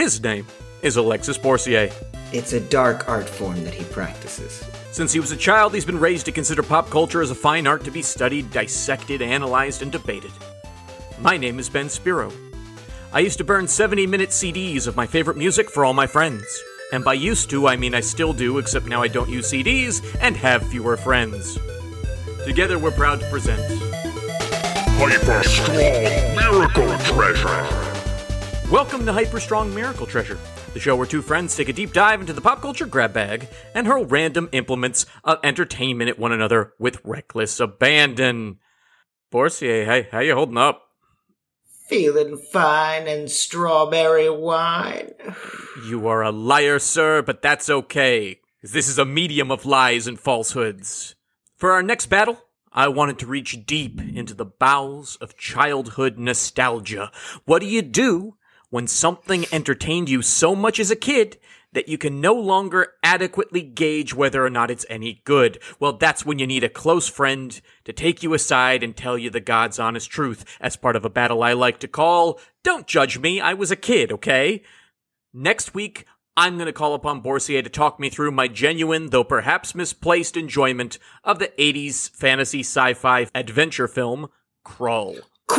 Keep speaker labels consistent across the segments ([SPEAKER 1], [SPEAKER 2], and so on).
[SPEAKER 1] His name is Alexis Boursier.
[SPEAKER 2] It's a dark art form that he practices.
[SPEAKER 1] Since he was a child, he's been raised to consider pop culture as a fine art to be studied, dissected, analyzed, and debated. My name is Ben Spiro. I used to burn 70-minute CDs of my favorite music for all my friends. And by used to, I mean I still do, except now I don't use CDs and have fewer friends. Together, we're proud to present...
[SPEAKER 3] Hyper Strong Miracle Treasure!
[SPEAKER 1] Welcome to Hyper Strong Miracle Treasure, the show where two friends take a deep dive into the pop culture grab bag and hurl random implements of entertainment at one another with reckless abandon. Boursier, how you holding up?
[SPEAKER 2] Feeling fine and strawberry wine.
[SPEAKER 1] You are a liar, sir, but that's okay, because this is a medium of lies and falsehoods. For our next battle, I wanted to reach deep into the bowels of childhood nostalgia. What do you do when something entertained you so much as a kid that you can no longer adequately gauge whether or not it's any good? Well, that's when you need a close friend to take you aside and tell you the God's honest truth as part of a battle I like to call, Don't Judge Me, I Was a Kid, okay? Next week, I'm going to call upon Boursier to talk me through my genuine, though perhaps misplaced enjoyment of the 80s fantasy sci-fi adventure film, Krull.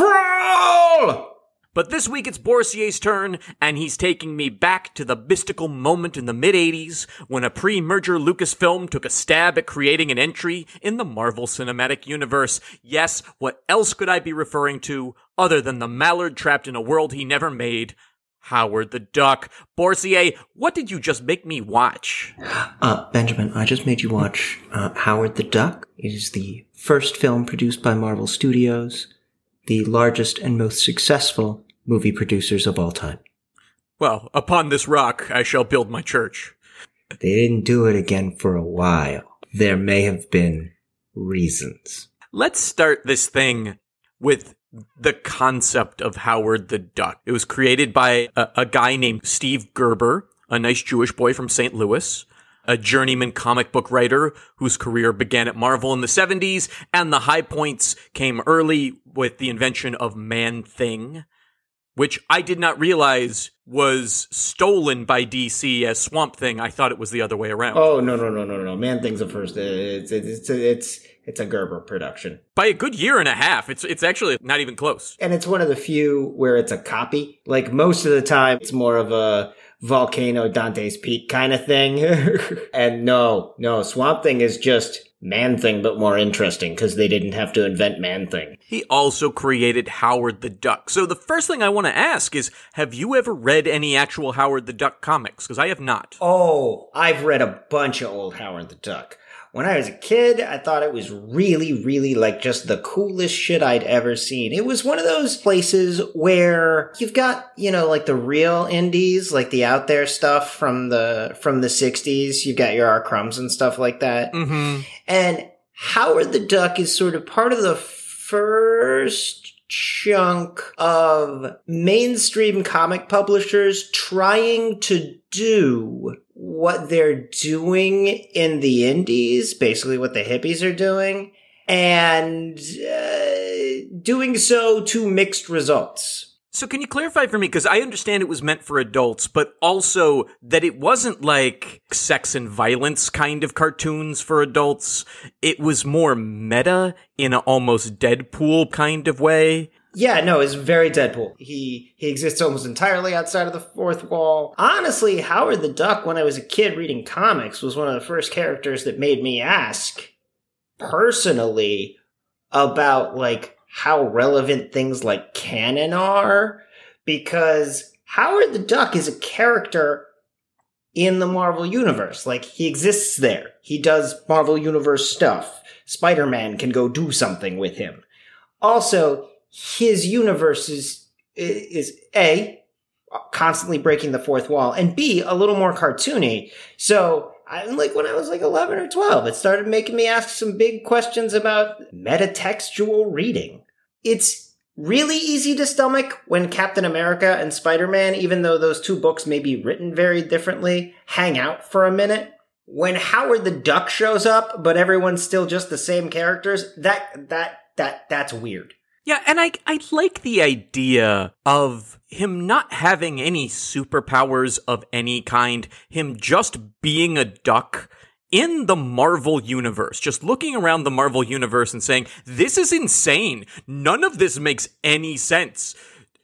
[SPEAKER 2] Krull!
[SPEAKER 1] But this week it's Boursier's turn, and he's taking me back to the mystical moment in the mid-80s when a pre-merger Lucasfilm took a stab at creating an entry in the Marvel Cinematic Universe. Yes, what else could I be referring to other than the mallard trapped in a world he never made, Howard the Duck. Boursier, what did you just make me watch?
[SPEAKER 2] Benjamin, I just made you watch Howard the Duck. It is the first film produced by Marvel Studios, the largest and most successful movie producers of all time.
[SPEAKER 1] Well, upon this rock, I shall build my church.
[SPEAKER 2] They didn't do it again for a while. There may have been reasons.
[SPEAKER 1] Let's start this thing with the concept of Howard the Duck. It was created by a guy named Steve Gerber, a nice Jewish boy from St. Louis, a journeyman comic book writer whose career began at Marvel in the 70s, and the high points came early with the invention of Man-Thing, which I did not realize was stolen by DC as Swamp Thing. I thought it was the other way around.
[SPEAKER 2] Oh, no. Man-Thing's a first. It's a Gerber production.
[SPEAKER 1] By a good year and a half. It's actually not even close.
[SPEAKER 2] And it's one of the few where it's a copy. Like, most of the time, it's more of a Volcano Dante's Peak kind of thing. And no, Swamp Thing is just Man-Thing, but more interesting, because they didn't have to invent Man-Thing.
[SPEAKER 1] He also created Howard the Duck. So the first thing I want to ask is, have you ever read any actual Howard the Duck comics? Because I have not.
[SPEAKER 2] Oh, I've read a bunch of old Howard the Duck. When I was a kid, I thought it was really, really like just the coolest shit I'd ever seen. It was one of those places where you've got, like the real indies, like the out there stuff from the 60s. You've got your R. Crumbs and stuff like that.
[SPEAKER 1] Mm-hmm.
[SPEAKER 2] And Howard the Duck is sort of part of the first chunk of mainstream comic publishers trying to do what they're doing in the indies, basically what the hippies are doing, and doing so to mixed results.
[SPEAKER 1] So can you clarify for me, because I understand it was meant for adults, but also that it wasn't like sex and violence kind of cartoons for adults. It was more meta in an almost Deadpool kind of way.
[SPEAKER 2] Yeah, no, it's very Deadpool. He exists almost entirely outside of the fourth wall. Honestly, Howard the Duck, when I was a kid reading comics, was one of the first characters that made me ask, personally, about, like, how relevant things like canon are. Because Howard the Duck is a character in the Marvel Universe. Like, he exists there. He does Marvel Universe stuff. Spider-Man can go do something with him. Also, his universe is A, constantly breaking the fourth wall, and B, a little more cartoony. So, when I was 11 or 12, it started making me ask some big questions about metatextual reading. It's really easy to stomach when Captain America and Spider-Man, even though those two books may be written very differently, hang out for a minute. When Howard the Duck shows up, but everyone's still just the same characters, that's weird.
[SPEAKER 1] Yeah, and I like the idea of him not having any superpowers of any kind, him just being a duck in the Marvel universe, just looking around the Marvel universe and saying, this is insane. None of this makes any sense.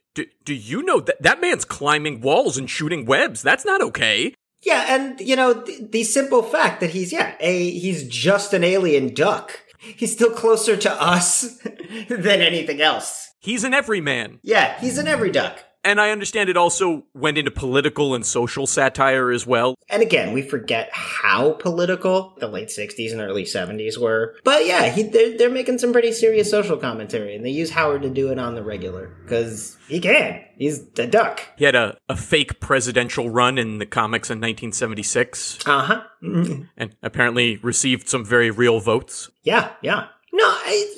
[SPEAKER 1] Do you know that man's climbing walls and shooting webs? That's not okay.
[SPEAKER 2] Yeah, and, the simple fact that he's just an alien duck. He's still closer to us than anything else.
[SPEAKER 1] He's an everyman.
[SPEAKER 2] Yeah, he's an every duck.
[SPEAKER 1] And I understand it also went into political and social satire as well.
[SPEAKER 2] And again, we forget how political the late 60s and early 70s were. But yeah, they're making some pretty serious social commentary, and they use Howard to do it on the regular, because he can. He's a duck.
[SPEAKER 1] He had a fake presidential run in the comics in 1976.
[SPEAKER 2] Uh-huh. Mm-hmm.
[SPEAKER 1] And apparently received some very real votes.
[SPEAKER 2] Yeah. No,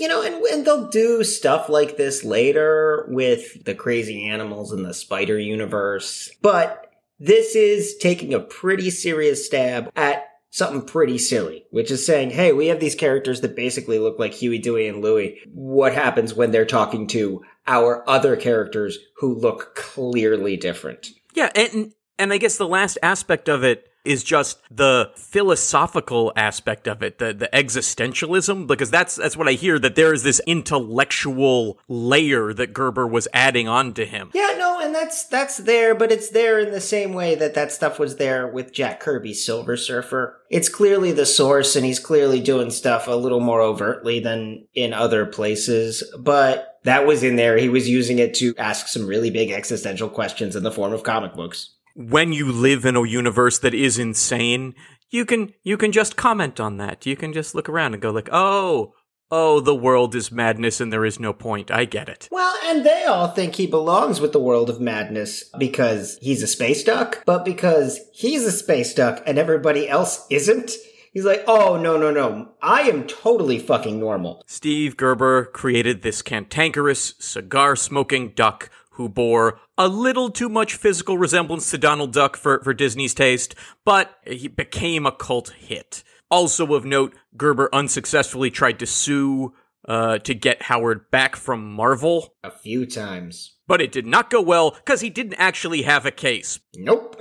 [SPEAKER 2] and they'll do stuff like this later with the crazy animals in the Spider Universe. But this is taking a pretty serious stab at something pretty silly, which is saying, hey, we have these characters that basically look like Huey, Dewey, and Louie. What happens when they're talking to our other characters who look clearly different?
[SPEAKER 1] Yeah, and I guess the last aspect of it is just the philosophical aspect of it, the existentialism, because that's what I hear, that there is this intellectual layer that Gerber was adding onto him.
[SPEAKER 2] Yeah, no, and that's there, but it's there in the same way that stuff was there with Jack Kirby's Silver Surfer. It's clearly the source, and he's clearly doing stuff a little more overtly than in other places, but that was in there. He was using it to ask some really big existential questions in the form of comic books.
[SPEAKER 1] When you live in a universe that is insane, you can just comment on that. You can just look around and go like, oh, the world is madness and there is no point. I get it.
[SPEAKER 2] Well, and they all think he belongs with the world of madness because he's a space duck, but because he's a space duck and everybody else isn't. He's like, oh, no. I am totally fucking normal.
[SPEAKER 1] Steve Gerber created this cantankerous, cigar-smoking duck who bore a little too much physical resemblance to Donald Duck for Disney's taste, but he became a cult hit. Also of note, Gerber unsuccessfully tried to sue to get Howard back from Marvel.
[SPEAKER 2] A few times.
[SPEAKER 1] But it did not go well, because he didn't actually have a case.
[SPEAKER 2] Nope.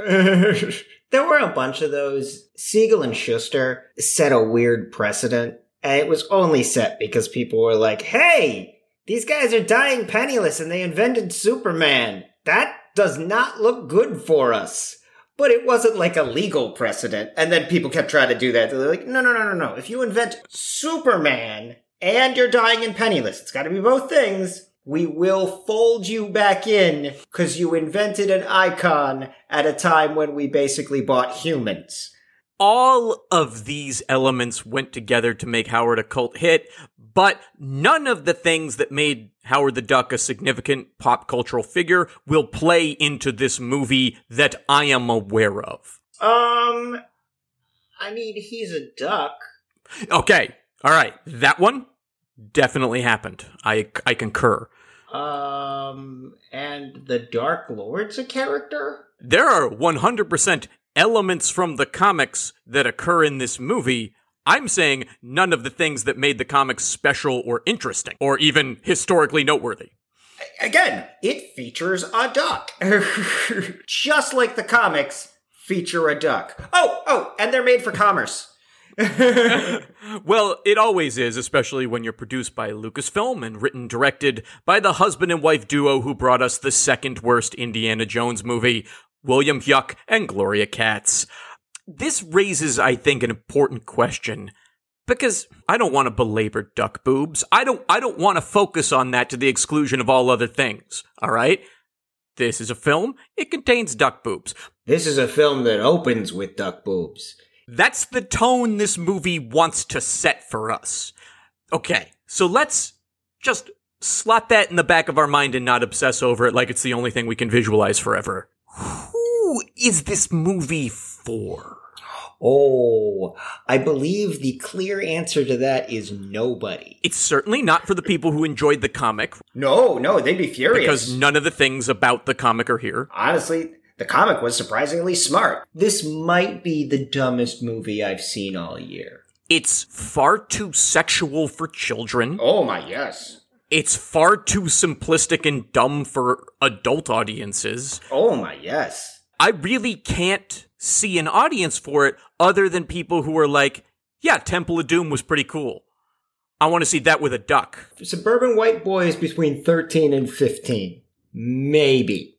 [SPEAKER 2] There were a bunch of those. Siegel and Schuster set a weird precedent, and it was only set because people were like, hey, these guys are dying penniless and they invented Superman. That does not look good for us. But it wasn't like a legal precedent. And then people kept trying to do that. They're like, no. If you invent Superman and you're dying and penniless, it's got to be both things. We will fold you back in because you invented an icon at a time when we basically bought humans.
[SPEAKER 1] All of these elements went together to make Howard a cult hit, but none of the things that made Howard the Duck a significant pop cultural figure will play into this movie that I am aware of.
[SPEAKER 2] He's a duck.
[SPEAKER 1] Okay, all right, that one definitely happened. I concur.
[SPEAKER 2] And the Dark Lord's a character?
[SPEAKER 1] There are 100% elements from the comics that occur in this movie. I'm saying none of the things that made the comics special or interesting, or even historically noteworthy.
[SPEAKER 2] Again, it features a duck. Just like the comics feature a duck. Oh, and they're made for commerce.
[SPEAKER 1] Well, it always is, especially when you're produced by Lucasfilm and written, directed by the husband and wife duo who brought us the second worst Indiana Jones movie, William Yuck and Gloria Katz. This raises, I think, an important question, because I don't want to belabor duck boobs. I don't want to focus on that to the exclusion of all other things, all right? This is a film. It contains duck boobs.
[SPEAKER 2] This is a film that opens with duck boobs.
[SPEAKER 1] That's the tone this movie wants to set for us. Okay, so let's just slot that in the back of our mind and not obsess over it like it's the only thing we can visualize forever. Who is this movie for?
[SPEAKER 2] Oh, I believe the clear answer to that is nobody.
[SPEAKER 1] It's certainly not for the people who enjoyed the comic.
[SPEAKER 2] No, they'd be furious.
[SPEAKER 1] Because none of the things about the comic are here.
[SPEAKER 2] Honestly, the comic was surprisingly smart. This might be the dumbest movie I've seen all year.
[SPEAKER 1] It's far too sexual for children.
[SPEAKER 2] Oh my, yes.
[SPEAKER 1] It's far too simplistic and dumb for adult audiences.
[SPEAKER 2] Oh my, yes.
[SPEAKER 1] I really can't see an audience for it other than people who are like, yeah, Temple of Doom was pretty cool. I want to see that with a duck.
[SPEAKER 2] Suburban white boys between 13 and 15. Maybe.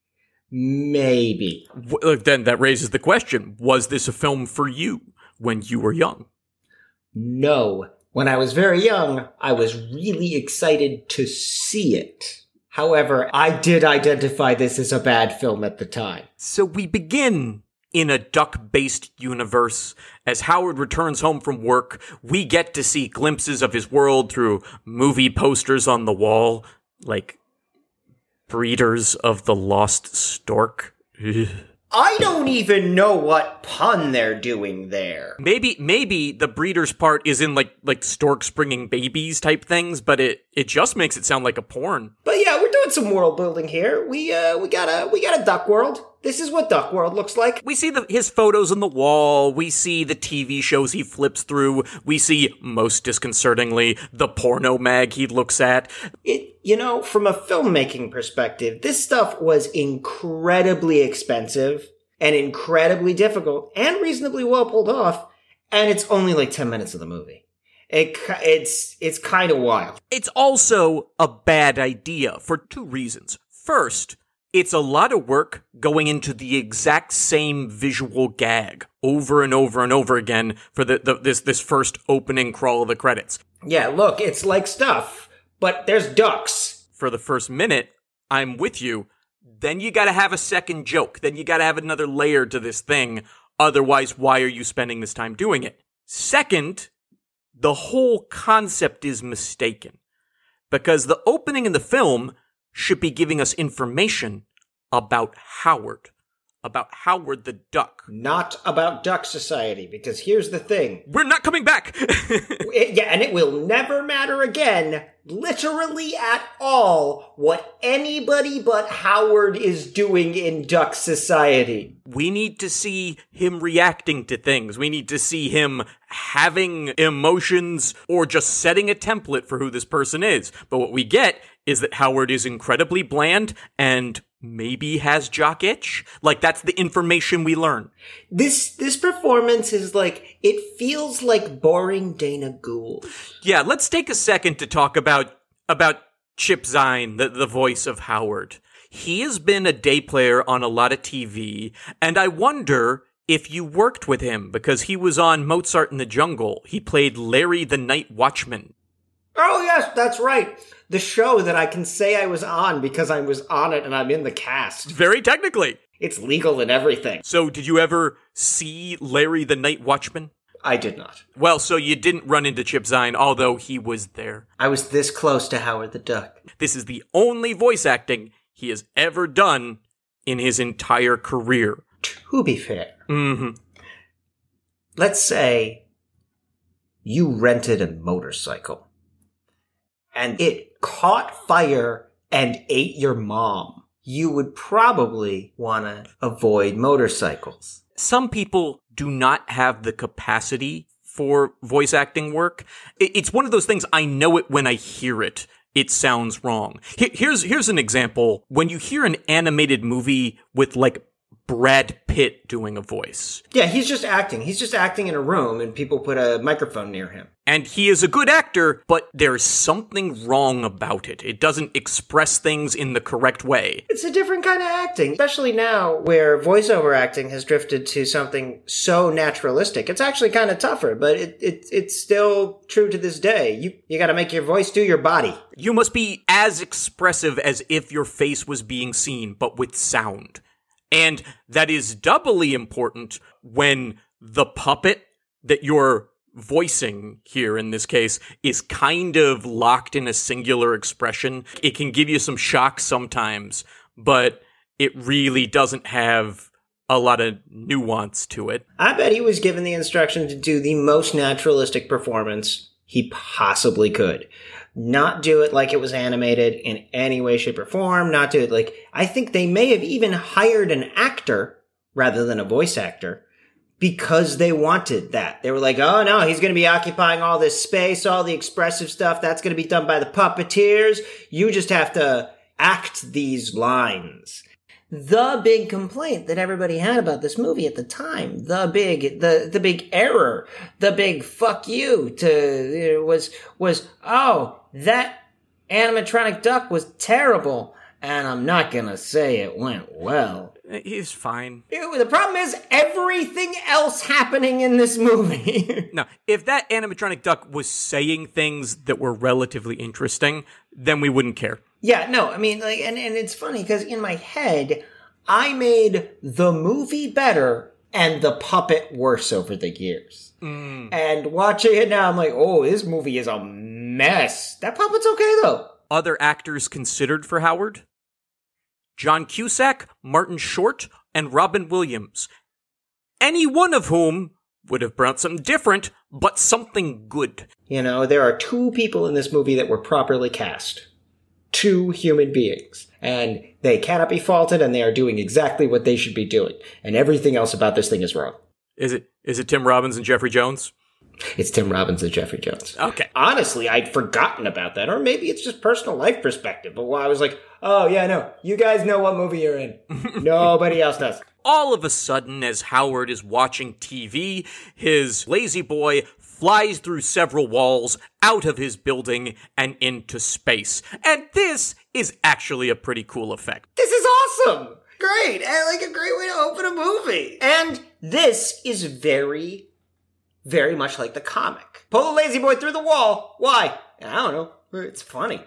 [SPEAKER 1] Then that raises the question, was this a film for you when you were young?
[SPEAKER 2] No. When I was very young, I was really excited to see it. However, I did identify this as a bad film at the time.
[SPEAKER 1] So we begin in a duck-based universe. As Howard returns home from work, we get to see glimpses of his world through movie posters on the wall, like Breeders of the Lost Stork.
[SPEAKER 2] I don't even know what pun they're doing there.
[SPEAKER 1] Maybe the breeders part is in like storks bringing babies type things, but it just makes it sound like a porn.
[SPEAKER 2] But yeah, we're doing some world building here. We got a duck world. This is what Duck World looks like.
[SPEAKER 1] We see his photos on the wall. We see the TV shows he flips through. We see, most disconcertingly, the porno mag he looks at.
[SPEAKER 2] From a filmmaking perspective, this stuff was incredibly expensive and incredibly difficult and reasonably well pulled off. And it's only like 10 minutes of the movie. It's kind of wild.
[SPEAKER 1] It's also a bad idea for two reasons. First, it's a lot of work going into the exact same visual gag over and over and over again for this first opening crawl of the credits.
[SPEAKER 2] Yeah, look, it's like stuff, but there's ducks.
[SPEAKER 1] For the first minute, I'm with you. Then you gotta have a second joke. Then you gotta have another layer to this thing. Otherwise, why are you spending this time doing it? Second, the whole concept is mistaken. Because the opening in the film should be giving us information about Howard the duck.
[SPEAKER 2] Not about Duck Society, because here's the thing.
[SPEAKER 1] We're not coming back!
[SPEAKER 2] And it will never matter again, literally at all, what anybody but Howard is doing in Duck Society.
[SPEAKER 1] We need to see him reacting to things. We need to see him having emotions or just setting a template for who this person is. But what we get is that Howard is incredibly bland and maybe has jock itch. Like, that's the information we learn.
[SPEAKER 2] This performance is like, it feels like boring Dana Gould.
[SPEAKER 1] Yeah, let's take a second to talk about Chip Zien, the voice of Howard. He has been a day player on a lot of TV, and I wonder if you worked with him, because he was on Mozart in the Jungle. He played Larry the Night Watchman.
[SPEAKER 2] Oh, yes, that's right. The show that I can say I was on because I was on it and I'm in the cast.
[SPEAKER 1] Very technically.
[SPEAKER 2] It's legal and everything.
[SPEAKER 1] So did you ever see Larry the Night Watchman?
[SPEAKER 2] I did not.
[SPEAKER 1] Well, so you didn't run into Chip Zien, although he was there.
[SPEAKER 2] I was this close to Howard the Duck.
[SPEAKER 1] This is the only voice acting he has ever done in his entire career.
[SPEAKER 2] To be fair.
[SPEAKER 1] Mm-hmm.
[SPEAKER 2] Let's say you rented a motorcycle and it caught fire and ate your mom. You would probably want to avoid motorcycles.
[SPEAKER 1] Some people do not have the capacity for voice acting work. It's one of those things, I know it when I hear it. It sounds wrong. Here's an example. When you hear an animated movie with, like, Brad Pitt doing a voice.
[SPEAKER 2] Yeah, he's just acting. He's just acting in a room and people put a microphone near him.
[SPEAKER 1] And he is a good actor, but there's something wrong about it. It doesn't express things in the correct way.
[SPEAKER 2] It's a different kind of acting, especially now where voiceover acting has drifted to something so naturalistic. It's actually kind of tougher, but it's still true to this day. You got to make your voice do your body.
[SPEAKER 1] You must be as expressive as if your face was being seen, but with sound. And that is doubly important when the puppet that you're voicing here in this case is kind of locked in a singular expression. It can give you some shock sometimes, but it really doesn't have a lot of nuance to it.
[SPEAKER 2] I bet he was given the instruction to do the most naturalistic performance he possibly could. Not do it like it was animated in any way, shape, or form. Not do it like... I think they may have even hired an actor rather than a voice actor because they wanted that. They were like, oh no, he's going to be occupying all this space, all the expressive stuff. That's going to be done by the puppeteers. You just have to act these lines. The big complaint that everybody had about this movie at the time, the big error, the big fuck you was, oh, that animatronic duck was terrible. And I'm not gonna say it went well.
[SPEAKER 1] He's fine.
[SPEAKER 2] The problem is everything else happening in this movie.
[SPEAKER 1] No, if that animatronic duck was saying things that were relatively interesting, then we wouldn't care.
[SPEAKER 2] Yeah, no, I mean, like, and it's funny because in my head, I made the movie better and the puppet worse over the years. And watching it now, I'm like, oh, this movie is a mess. That puppet's okay, though.
[SPEAKER 1] Other actors considered for Howard? John Cusack, Martin Short, and Robin Williams. Any one of whom would have brought something different, but something good.
[SPEAKER 2] You know, there are 2 people in this movie that were properly cast. 2 human beings. And they cannot be faulted, and they are doing exactly what they should be doing. And everything else about this thing is wrong.
[SPEAKER 1] Is it Tim Robbins and Jeffrey Jones?
[SPEAKER 2] It's Tim Robbins and Jeffrey Jones.
[SPEAKER 1] Okay.
[SPEAKER 2] Honestly, I'd forgotten about that. Or maybe it's just personal life perspective. But I was like, oh, yeah, no. You guys know what movie you're in. Nobody else does.
[SPEAKER 1] All of a sudden, as Howard is watching TV, his lazy boy flies through several walls, out of his building, and into space. And this is actually a pretty cool effect.
[SPEAKER 2] This is awesome! Great! And like a great way to open a movie. And this is very, very much like the comic. Pull the lazy boy through the wall. Why? I don't know. It's funny.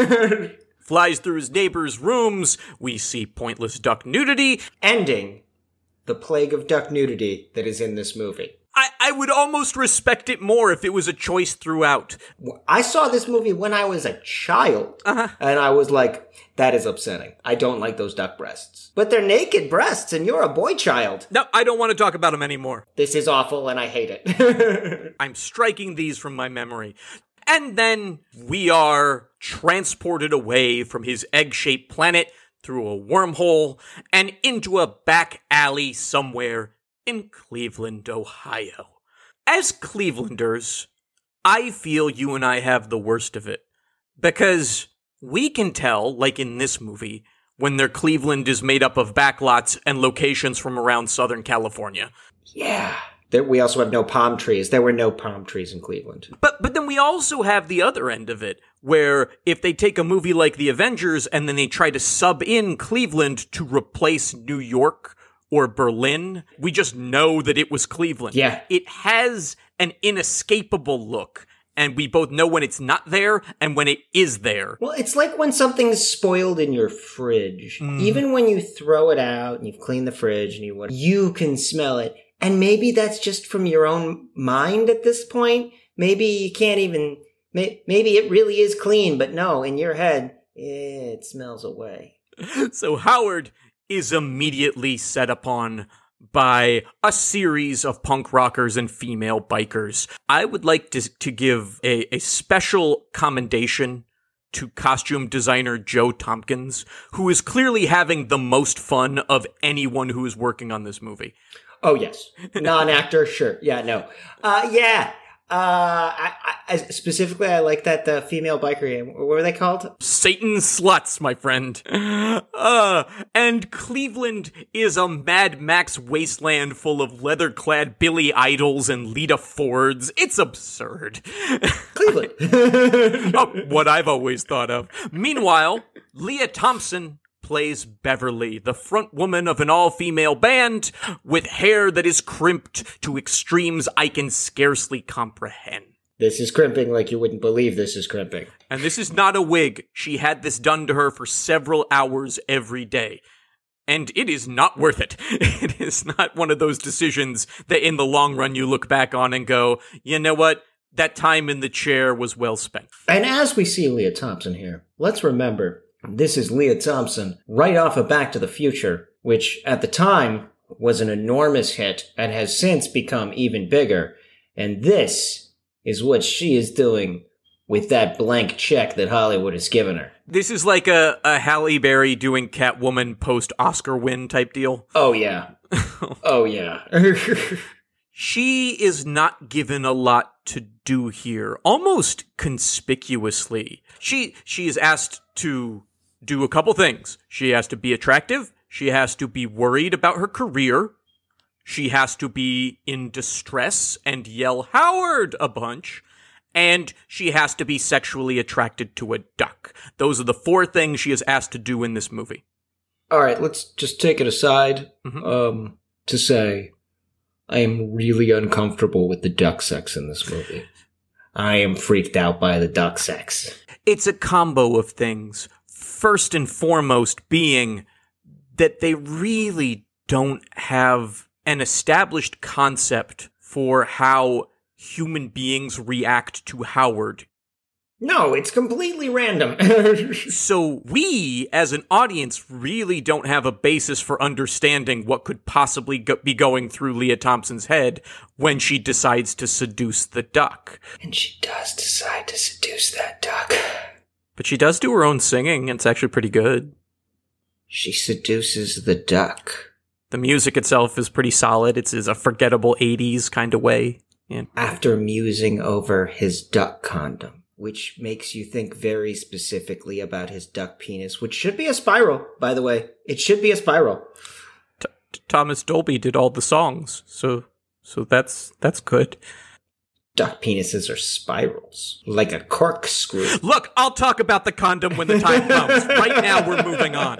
[SPEAKER 1] Flies through his neighbor's rooms. We see pointless duck nudity.
[SPEAKER 2] Ending the plague of duck nudity that is in this movie.
[SPEAKER 1] I would almost respect it more if it was a choice throughout.
[SPEAKER 2] I saw this movie when I was a child, and I was like, that is upsetting. I don't like those duck breasts. But they're naked breasts, and you're a boy child.
[SPEAKER 1] No, I don't want to talk about them anymore.
[SPEAKER 2] This is awful, and I hate it.
[SPEAKER 1] I'm striking these from my memory. And then we are transported away from his egg-shaped planet through a wormhole and into a back alley somewhere in Cleveland, Ohio. As Clevelanders, I feel you and I have the worst of it. Because we can tell, like in this movie, when their Cleveland is made up of backlots and locations from around Southern California.
[SPEAKER 2] Yeah. We also have no palm trees. There were no palm trees in Cleveland.
[SPEAKER 1] But then we also have the other end of it, where if they take a movie like The Avengers and then they try to sub in Cleveland to replace New York or Berlin, we just know that it was Cleveland.
[SPEAKER 2] Yeah.
[SPEAKER 1] It has an inescapable look, and we both know when it's not there and when it is there.
[SPEAKER 2] Well, it's like when something's spoiled in your fridge. Even when you throw it out and you've cleaned the fridge and you can smell it. And maybe that's just from your own mind at this point. Maybe you can't even, maybe it really is clean, but no, in your head, it smells away.
[SPEAKER 1] So Howard is immediately set upon by a series of punk rockers and female bikers. I would like to give a special commendation to costume designer Joe Tompkins, who is clearly having the most fun of anyone who is working on this movie.
[SPEAKER 2] Oh, yes. Non-actor, sure. Yeah, no. Yeah. I specifically, I like that the female biker. What were they called?
[SPEAKER 1] Satan sluts, my friend. And Cleveland is a Mad Max wasteland full of leather-clad Billy Idols and Lita Fords. It's absurd.
[SPEAKER 2] Cleveland.
[SPEAKER 1] What I've always thought of. Meanwhile, Leah Thompson plays Beverly, the front woman of an all-female band with hair that is crimped to extremes I can scarcely comprehend.
[SPEAKER 2] This is crimping like you wouldn't believe this is crimping.
[SPEAKER 1] And this is not a wig. She had this done to her for several hours every day. And it is not worth it. It is not one of those decisions that in the long run you look back on and go, you know what? That time in the chair was well spent.
[SPEAKER 2] And as we see Leah Thompson here, let's remember, this is Leah Thompson right off of Back to the Future, which at the time was an enormous hit and has since become even bigger. And this is what she is doing with that blank check that Hollywood has given her.
[SPEAKER 1] This is like a Halle Berry doing Catwoman post-Oscar win type deal.
[SPEAKER 2] Oh, yeah. Oh, yeah.
[SPEAKER 1] She is not given a lot to do here, almost conspicuously. She is asked to do a couple things. She has to be attractive. She has to be worried about her career. She has to be in distress and yell "Howard" a bunch. And she has to be sexually attracted to a duck. Those are the 4 things she is asked to do in this movie.
[SPEAKER 4] All right, let's just take it aside to say I am really uncomfortable with the duck sex in this movie.
[SPEAKER 2] I am freaked out by the duck sex.
[SPEAKER 1] It's a combo of things. First and foremost being that they really don't have an established concept for how human beings react to Howard.
[SPEAKER 2] No, it's completely random.
[SPEAKER 1] So we, as an audience, really don't have a basis for understanding what could possibly be going through Leah Thompson's head when she decides to seduce the duck.
[SPEAKER 2] And she does decide to seduce that duck.
[SPEAKER 1] But she does do her own singing, and it's actually pretty good.
[SPEAKER 2] She seduces the duck.
[SPEAKER 1] The music itself is pretty solid. It's a forgettable 80s kind of way. Yeah.
[SPEAKER 2] After musing over his duck condom, which makes you think very specifically about his duck penis, which should be a spiral, by the way. It should be a spiral.
[SPEAKER 1] Thomas Dolby did all the songs, so that's good.
[SPEAKER 2] Duck penises are spirals, like a corkscrew.
[SPEAKER 1] Look, I'll talk about the condom when the time comes. Right now, we're moving on.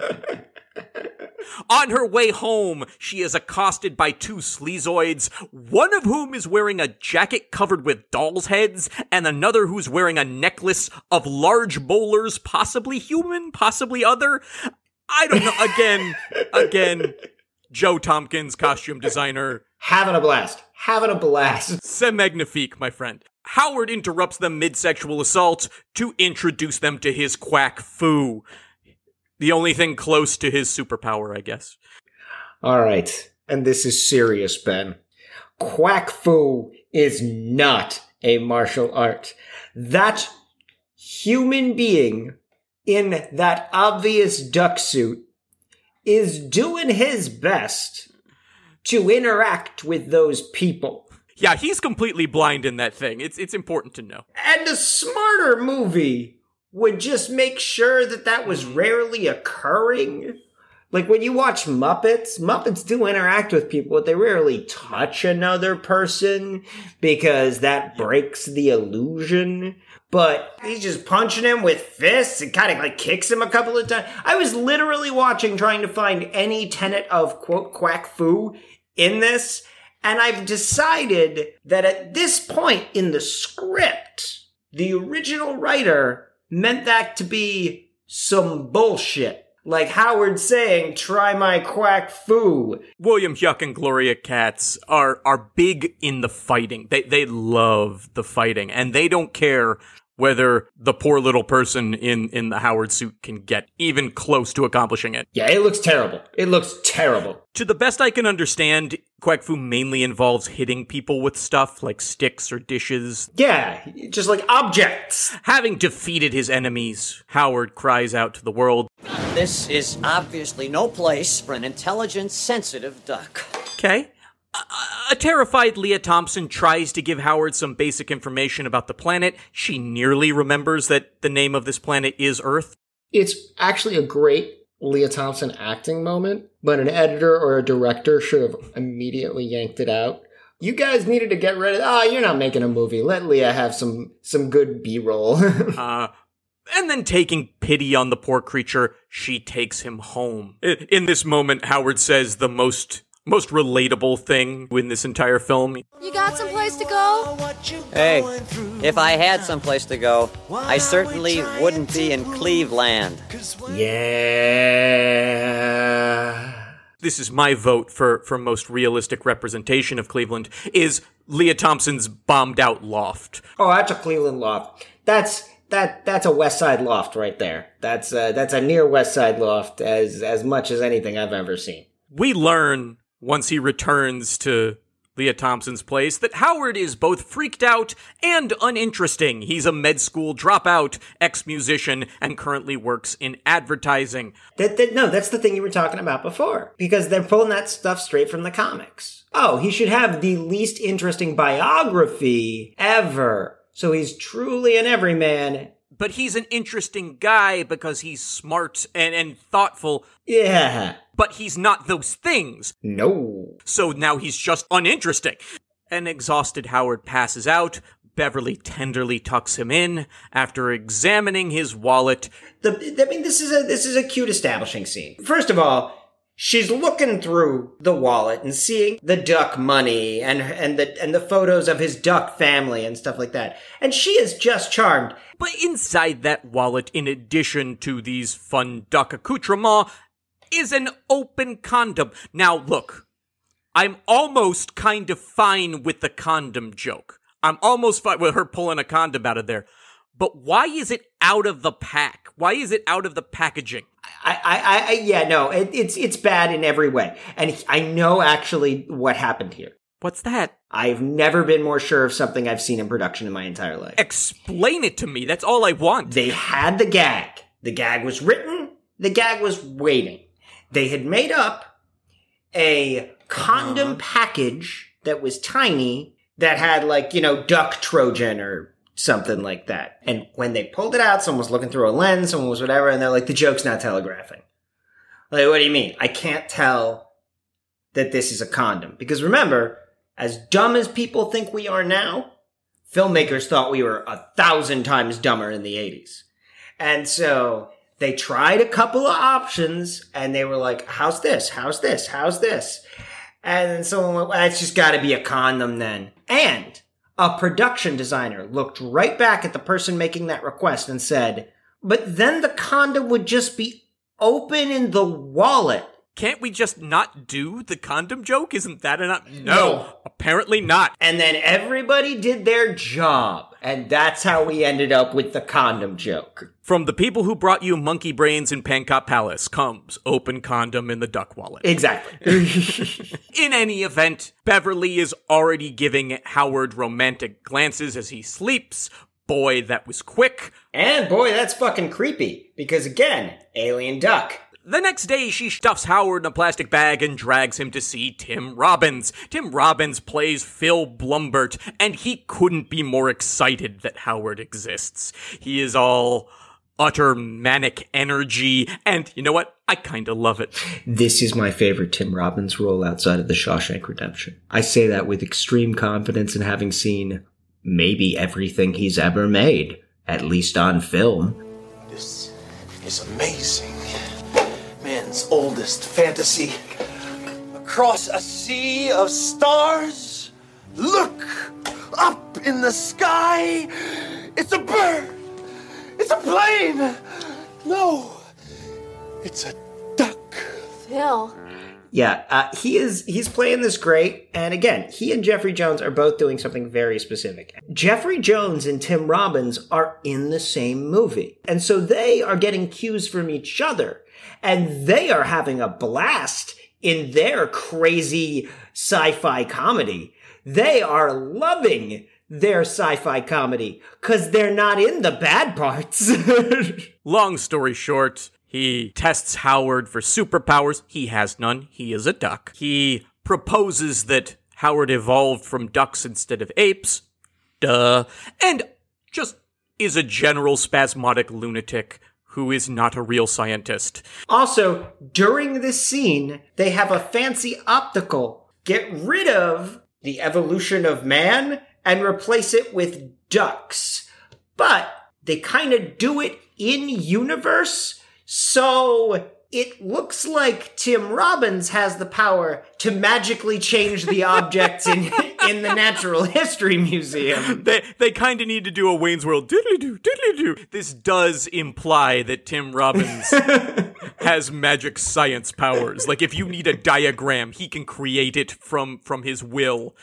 [SPEAKER 1] On her way home, she is accosted by 2 sleazoids, one of whom is wearing a jacket covered with dolls' heads, and another who's wearing a necklace of large bowlers, possibly human, possibly other. I don't know. Again, Joe Tompkins, costume designer.
[SPEAKER 2] Having a blast.
[SPEAKER 1] C'est magnifique, my friend. Howard interrupts them mid-sexual assault to introduce them to his quack foo. The only thing close to his superpower, I guess.
[SPEAKER 2] All right. And this is serious, Ben. Quack Fu is not a martial art. That human being in that obvious duck suit is doing his best to interact with those people.
[SPEAKER 1] Yeah, he's completely blind in that thing. It's important to know.
[SPEAKER 2] And a smarter movie would just make sure that was rarely occurring. Like when you watch Muppets do interact with people, but they rarely touch another person because that breaks the illusion. But he's just punching him with fists and kind of like kicks him a couple of times. I was literally trying to find any tenet of quote quack foo in this. And I've decided that at this point in the script, the original writer meant that to be some bullshit. Like Howard saying, try my quack foo.
[SPEAKER 1] William Huck and Gloria Katz are big in the fighting. They love the fighting, and they don't care whether the poor little person in the Howard suit can get even close to accomplishing it.
[SPEAKER 2] Yeah, it looks terrible.
[SPEAKER 1] To the best I can understand, Quack Fu mainly involves hitting people with stuff like sticks or dishes.
[SPEAKER 2] Yeah, just like objects.
[SPEAKER 1] Having defeated his enemies, Howard cries out to the world,
[SPEAKER 5] "This is obviously no place for an intelligent, sensitive duck."
[SPEAKER 1] Okay. A terrified Leah Thompson tries to give Howard some basic information about the planet. She nearly remembers that the name of this planet is Earth.
[SPEAKER 4] It's actually a great Leah Thompson acting moment, but an editor or a director should have immediately yanked it out. You guys needed to get rid of you're not making a movie. Let Leah have some good B-roll.
[SPEAKER 1] And then taking pity on the poor creature, she takes him home. In this moment, Howard says the most relatable thing in this entire film.
[SPEAKER 6] You got someplace to go?
[SPEAKER 5] Hey, if I had someplace to go, I certainly wouldn't be in Cleveland.
[SPEAKER 2] Yeah.
[SPEAKER 1] This is my vote for most realistic representation of Cleveland, is Leah Thompson's bombed out loft.
[SPEAKER 2] Oh, that's a Cleveland loft. That's a West Side loft right there. That's a near West Side loft as much as anything I've ever seen.
[SPEAKER 1] We learn once he returns to Leah Thompson's place, that Howard is both freaked out and uninteresting. He's a med school dropout, ex-musician, and currently works in advertising.
[SPEAKER 2] No, that's the thing you were talking about before. Because they're pulling that stuff straight from the comics. Oh, he should have the least interesting biography ever. So he's truly an everyman.
[SPEAKER 1] But he's an interesting guy because he's smart and thoughtful.
[SPEAKER 2] Yeah.
[SPEAKER 1] But he's not those things.
[SPEAKER 2] No.
[SPEAKER 1] So now he's just uninteresting. An exhausted Howard passes out. Beverly tenderly tucks him in after examining his wallet.
[SPEAKER 2] This is a cute establishing scene. First of all, she's looking through the wallet and seeing the duck money and the photos of his duck family and stuff like that. And she is just charmed.
[SPEAKER 1] But inside that wallet, in addition to these fun duck accoutrements, is an open condom. Now, look, I'm almost kind of fine with the condom joke. I'm almost fine with her pulling a condom out of there. But why is it out of the pack? Why is it out of the packaging?
[SPEAKER 2] It's bad in every way. And I know actually what happened here.
[SPEAKER 1] What's that?
[SPEAKER 2] I've never been more sure of something I've seen in production in my entire life.
[SPEAKER 1] Explain it to me. That's all I want.
[SPEAKER 2] They had the gag. The gag was written. The gag was waiting. They had made up a condom package that was tiny that had duck Trojan or something like that. And when they pulled it out, someone was looking through a lens, someone was whatever, and they're like, the joke's not telegraphing. Like, what do you mean? I can't tell that this is a condom. Because remember, as dumb as people think we are now, filmmakers thought we were 1,000 times dumber in the 80s. And so they tried a couple of options, and they were like, how's this? How's this? How's this? And then someone went, well, it's just got to be a condom then. And a production designer looked right back at the person making that request and said, but then the condom would just be open in the wallet.
[SPEAKER 1] Can't we just not do the condom joke? Isn't that enough? No, apparently not.
[SPEAKER 2] And then everybody did their job. And that's how we ended up with the condom joke.
[SPEAKER 1] From the people who brought you monkey brains in Pancop Palace comes open condom in the duck wallet.
[SPEAKER 2] Exactly.
[SPEAKER 1] In any event, Beverly is already giving Howard romantic glances as he sleeps. Boy, that was quick.
[SPEAKER 2] And boy, that's fucking creepy. Because again, alien duck.
[SPEAKER 1] The next day, she stuffs Howard in a plastic bag and drags him to see Tim Robbins. Tim Robbins plays Phil Blumbert, and he couldn't be more excited that Howard exists. He is all utter manic energy, and you know what? I kinda love it.
[SPEAKER 2] This is my favorite Tim Robbins role outside of The Shawshank Redemption. I say that with extreme confidence in having seen maybe everything he's ever made, at least on film.
[SPEAKER 7] This is amazing. Man's oldest fantasy. Across a sea of stars, look up in the sky. It's a bird. It's a plane. No, it's a duck.
[SPEAKER 6] Phil.
[SPEAKER 2] Yeah, he's playing this great. And again, he and Jeffrey Jones are both doing something very specific. Jeffrey Jones and Tim Robbins are in the same movie. And so they are getting cues from each other. And they are having a blast in their crazy sci-fi comedy. They are loving their sci-fi comedy because they're not in the bad parts.
[SPEAKER 1] Long story short, he tests Howard for superpowers. He has none. He is a duck. He proposes that Howard evolved from ducks instead of apes. Duh. And just is a general spasmodic lunatic who is not a real scientist.
[SPEAKER 2] Also, during this scene, they have a fancy optical. Get rid of the evolution of man and replace it with ducks. But they kind of do it in universe, so it looks like Tim Robbins has the power to magically change the objects in the Natural History Museum.
[SPEAKER 1] They kind of need to do a Wayne's World diddly-doo, diddly-doo. This does imply that Tim Robbins has magic science powers. Like, if you need a diagram, he can create it from his will.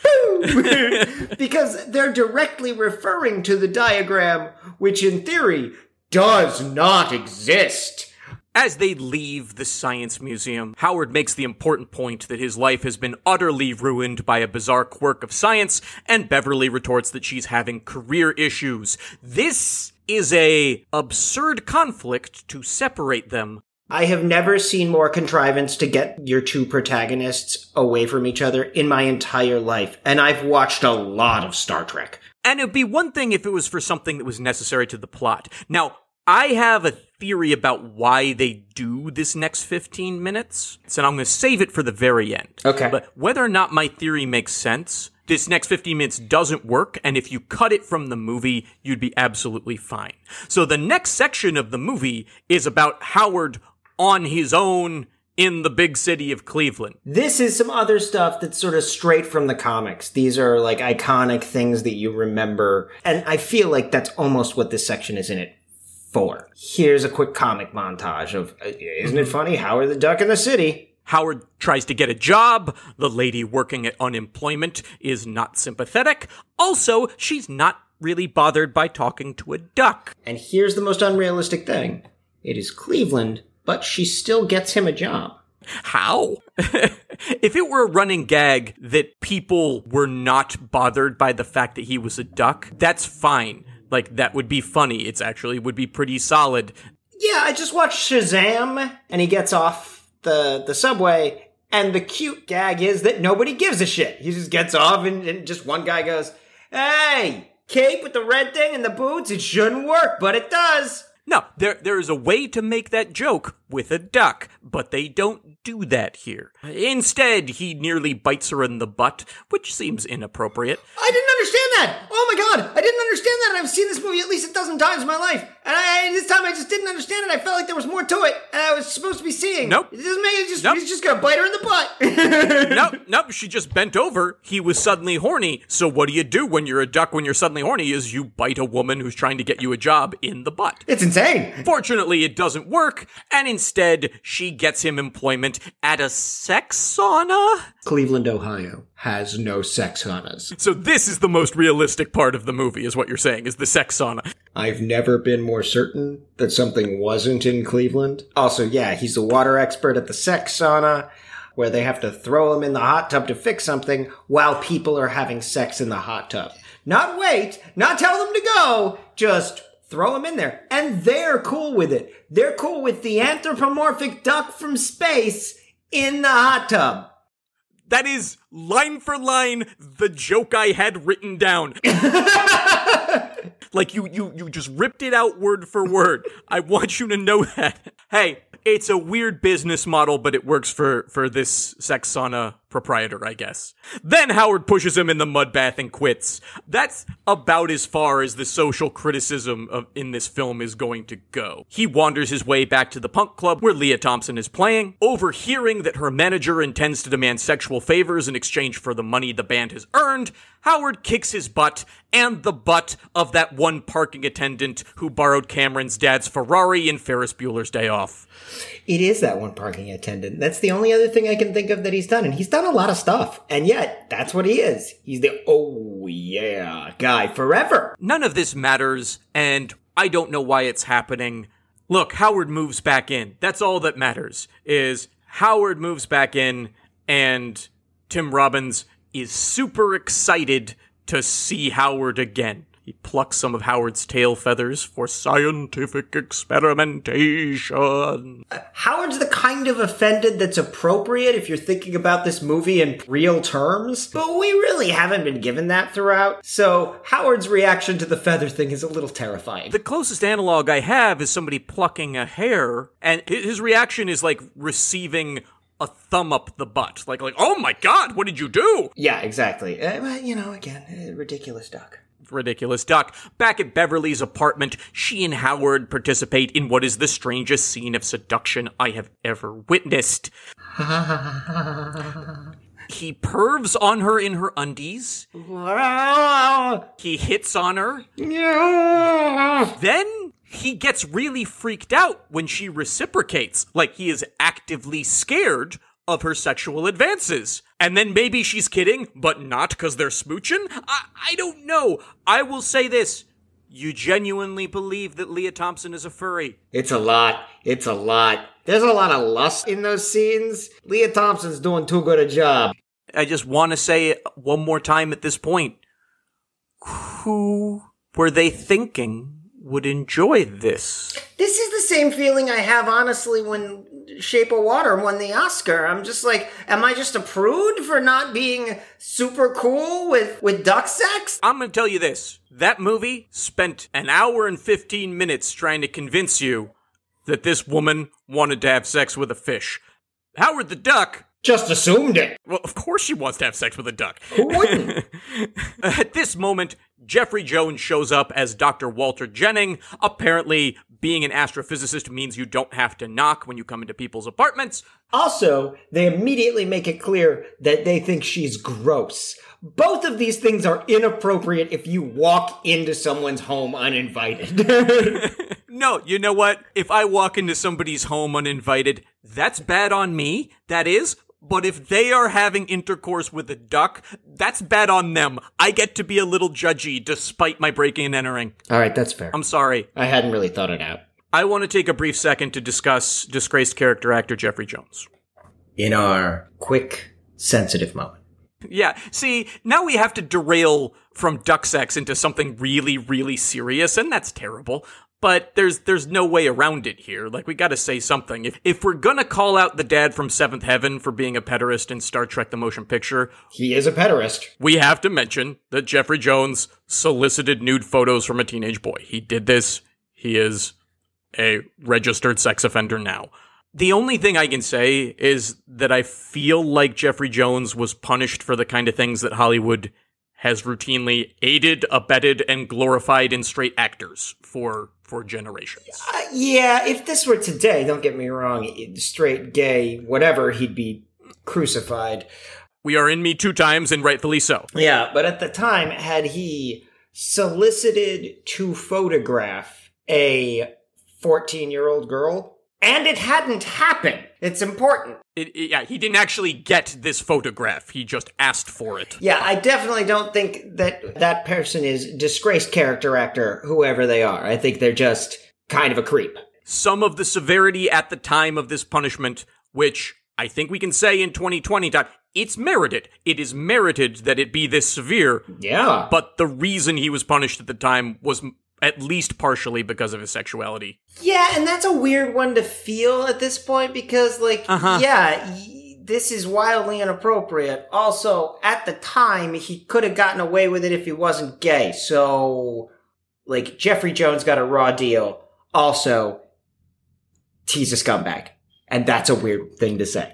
[SPEAKER 2] Because they're directly referring to the diagram, which in theory does not exist.
[SPEAKER 1] As they leave the science museum, Howard makes the important point that his life has been utterly ruined by a bizarre quirk of science, and Beverly retorts that she's having career issues. This is a absurd conflict to separate them.
[SPEAKER 2] I have never seen more contrivance to get your two protagonists away from each other in my entire life, and I've watched a lot of Star Trek.
[SPEAKER 1] And it would be one thing if it was for something that was necessary to the plot. Now, I have a theory about why they do this next 15 minutes, and I'm going to save it for the very end.
[SPEAKER 2] Okay.
[SPEAKER 1] But whether or not my theory makes sense, this next 15 minutes doesn't work, and if you cut it from the movie, you'd be absolutely fine. So the next section of the movie is about Howard on his own in the big city of Cleveland.
[SPEAKER 2] This is some other stuff that's sort of straight from the comics. These are like iconic things that you remember, and I feel like that's almost what this section is in it for. Here's a quick comic montage of, isn't it funny? Howard the Duck in the city.
[SPEAKER 1] Howard tries to get a job. The lady working at unemployment is not sympathetic. Also, she's not really bothered by talking to a duck.
[SPEAKER 2] And here's the most unrealistic thing. It is Cleveland, but she still gets him a job.
[SPEAKER 1] How? If it were a running gag that people were not bothered by the fact that he was a duck, that's fine. Like, that would be funny. It's actually would be pretty solid.
[SPEAKER 2] Yeah, I just watched Shazam, and he gets off the subway, and the cute gag is that nobody gives a shit. He just gets off, and just one guy goes, "Hey, cape with the red thing and the boots, it shouldn't work, but it does."
[SPEAKER 1] No, there is a way to make that joke with a duck, but they don't do that here. Instead, he nearly bites her in the butt, which seems inappropriate.
[SPEAKER 2] I didn't understand that. Oh my god, I didn't understand that. I've seen this movie at least 1,000 times in my life, and this time I just didn't understand it. I felt like there was more to it, and I was supposed to be seeing.
[SPEAKER 1] Nope.
[SPEAKER 2] It doesn't make it. Just
[SPEAKER 1] Nope.
[SPEAKER 2] He's just gonna bite her in the butt.
[SPEAKER 1] Nope, she just bent over. He was suddenly horny. So what do you do when you're a duck when you're suddenly horny is you bite a woman who's trying to get you a job in the butt.
[SPEAKER 2] It's insane.
[SPEAKER 1] Fortunately, it doesn't work, and instead, she gets him employment at a sex sauna?
[SPEAKER 4] Cleveland, Ohio has no sex saunas.
[SPEAKER 1] So this is the most realistic part of the movie, is what you're saying, is the sex sauna.
[SPEAKER 4] I've never been more certain that something wasn't in Cleveland.
[SPEAKER 2] Also, yeah, he's the water expert at the sex sauna, where they have to throw him in the hot tub to fix something while people are having sex in the hot tub. Not wait, not tell them to go, just throw him in there. And they're cool with it. They're cool with the anthropomorphic duck from space in the hot tub.
[SPEAKER 1] That is, line for line, the joke I had written down. Like, you just ripped it out word for word. I want you to know that. Hey, it's a weird business model, but it works for this sex sauna proprietor, I guess. Then Howard pushes him in the mud bath and quits. That's about as far as the social criticism in this film is going to go. He wanders his way back to the punk club where Leah Thompson is playing. Overhearing that her manager intends to demand sexual favors in exchange for the money the band has earned, Howard kicks his butt and the butt of that one parking attendant who borrowed Cameron's dad's Ferrari in Ferris Bueller's Day Off.
[SPEAKER 2] It is that one parking attendant. That's the only other thing I can think of that he's done. And he's done a lot of stuff. And yet, that's what he is. He's the oh yeah guy forever.
[SPEAKER 1] None of this matters, and I don't know why it's happening. Look, Howard moves back in. That's all that matters, is Howard moves back in, and Tim Robbins is super excited to see Howard again. He plucks some of Howard's tail feathers for scientific experimentation.
[SPEAKER 2] Howard's the kind of offended that's appropriate if you're thinking about this movie in real terms, but we really haven't been given that throughout. So Howard's reaction to the feather thing is a little terrifying.
[SPEAKER 1] The closest analog I have is somebody plucking a hair, and his reaction is like receiving a thumb up the butt. Like, oh my god, what did you do?
[SPEAKER 2] Yeah, exactly. Again, ridiculous duck.
[SPEAKER 1] Ridiculous duck. Back at Beverly's apartment, she and Howard participate in what is the strangest scene of seduction I have ever witnessed. He pervs on her in her undies. He hits on her. Then he gets really freaked out when she reciprocates, like he is actively scared of her sexual advances. And then maybe she's kidding, but not because they're smooching? I don't know. I will say this. You genuinely believe that Leah Thompson is a furry?
[SPEAKER 4] It's a lot. There's a lot of lust in those scenes. Leah Thompson's doing too good a job.
[SPEAKER 1] I just want to say it one more time at this point. Who were they thinking would enjoy this?
[SPEAKER 2] This is the same feeling I have, honestly, when Shape of Water won the Oscar. I'm just like, am I just a prude for not being super cool with duck sex?
[SPEAKER 1] I'm going to tell you this. That movie spent an hour and 15 minutes trying to convince you that this woman wanted to have sex with a fish. Howard the Duck
[SPEAKER 4] Just assumed it.
[SPEAKER 1] Well, of course she wants to have sex with a duck.
[SPEAKER 4] Who wouldn't?
[SPEAKER 1] At this moment, Jeffrey Jones shows up as Dr. Walter Jennings. Apparently, being an astrophysicist means you don't have to knock when you come into people's apartments.
[SPEAKER 4] Also, they immediately make it clear that they think she's gross. Both of these things are inappropriate if you walk into someone's home uninvited.
[SPEAKER 1] No, you know what? If I walk into somebody's home uninvited, that's bad on me, that is. But if they are having intercourse with a duck, that's bad on them. I get to be a little judgy despite my breaking and entering.
[SPEAKER 4] All right, that's fair.
[SPEAKER 1] I'm sorry.
[SPEAKER 4] I hadn't really thought it out.
[SPEAKER 1] I want to take a brief second to discuss disgraced character actor Jeffrey Jones.
[SPEAKER 2] In our quick, sensitive moment.
[SPEAKER 1] Yeah, see, now we have to derail from duck sex into something really, really serious, and that's terrible. But there's no way around it here. Like, we gotta say something. If we're gonna call out the dad from Seventh Heaven for being a pederast in Star Trek the Motion Picture,
[SPEAKER 4] He is a pederast.
[SPEAKER 1] we have to mention that Jeffrey Jones solicited nude photos from a teenage boy. He did this. He is a registered sex offender now. The only thing I can say is that I feel like Jeffrey Jones was punished for the kind of things that Hollywood has routinely aided, abetted, and glorified in straight actors for generations.
[SPEAKER 2] Yeah, if this were today, don't get me wrong, straight, gay, whatever, he'd be crucified.
[SPEAKER 1] We are in Me Too times, and rightfully so.
[SPEAKER 2] Yeah, but at the time, had he solicited to photograph a 14-year-old girl, and it hadn't happened, it's important.
[SPEAKER 1] Yeah, he didn't actually get this photograph. He just asked for it.
[SPEAKER 2] Yeah, I definitely don't think that that person is disgraced character actor, whoever they are. I think they're just kind of a creep.
[SPEAKER 1] Some of the severity at the time of this punishment, which I think we can say in 2020, it's merited. It is merited that it be this severe.
[SPEAKER 2] Yeah.
[SPEAKER 1] But the reason he was punished at the time was at least partially because of his sexuality.
[SPEAKER 2] Yeah, and that's a weird one to feel at this point because, like, this is wildly inappropriate. Also, at the time, he could have gotten away with it if he wasn't gay. So, like, Jeffrey Jones got a raw deal. Also, he's a scumbag. And that's a weird thing to say.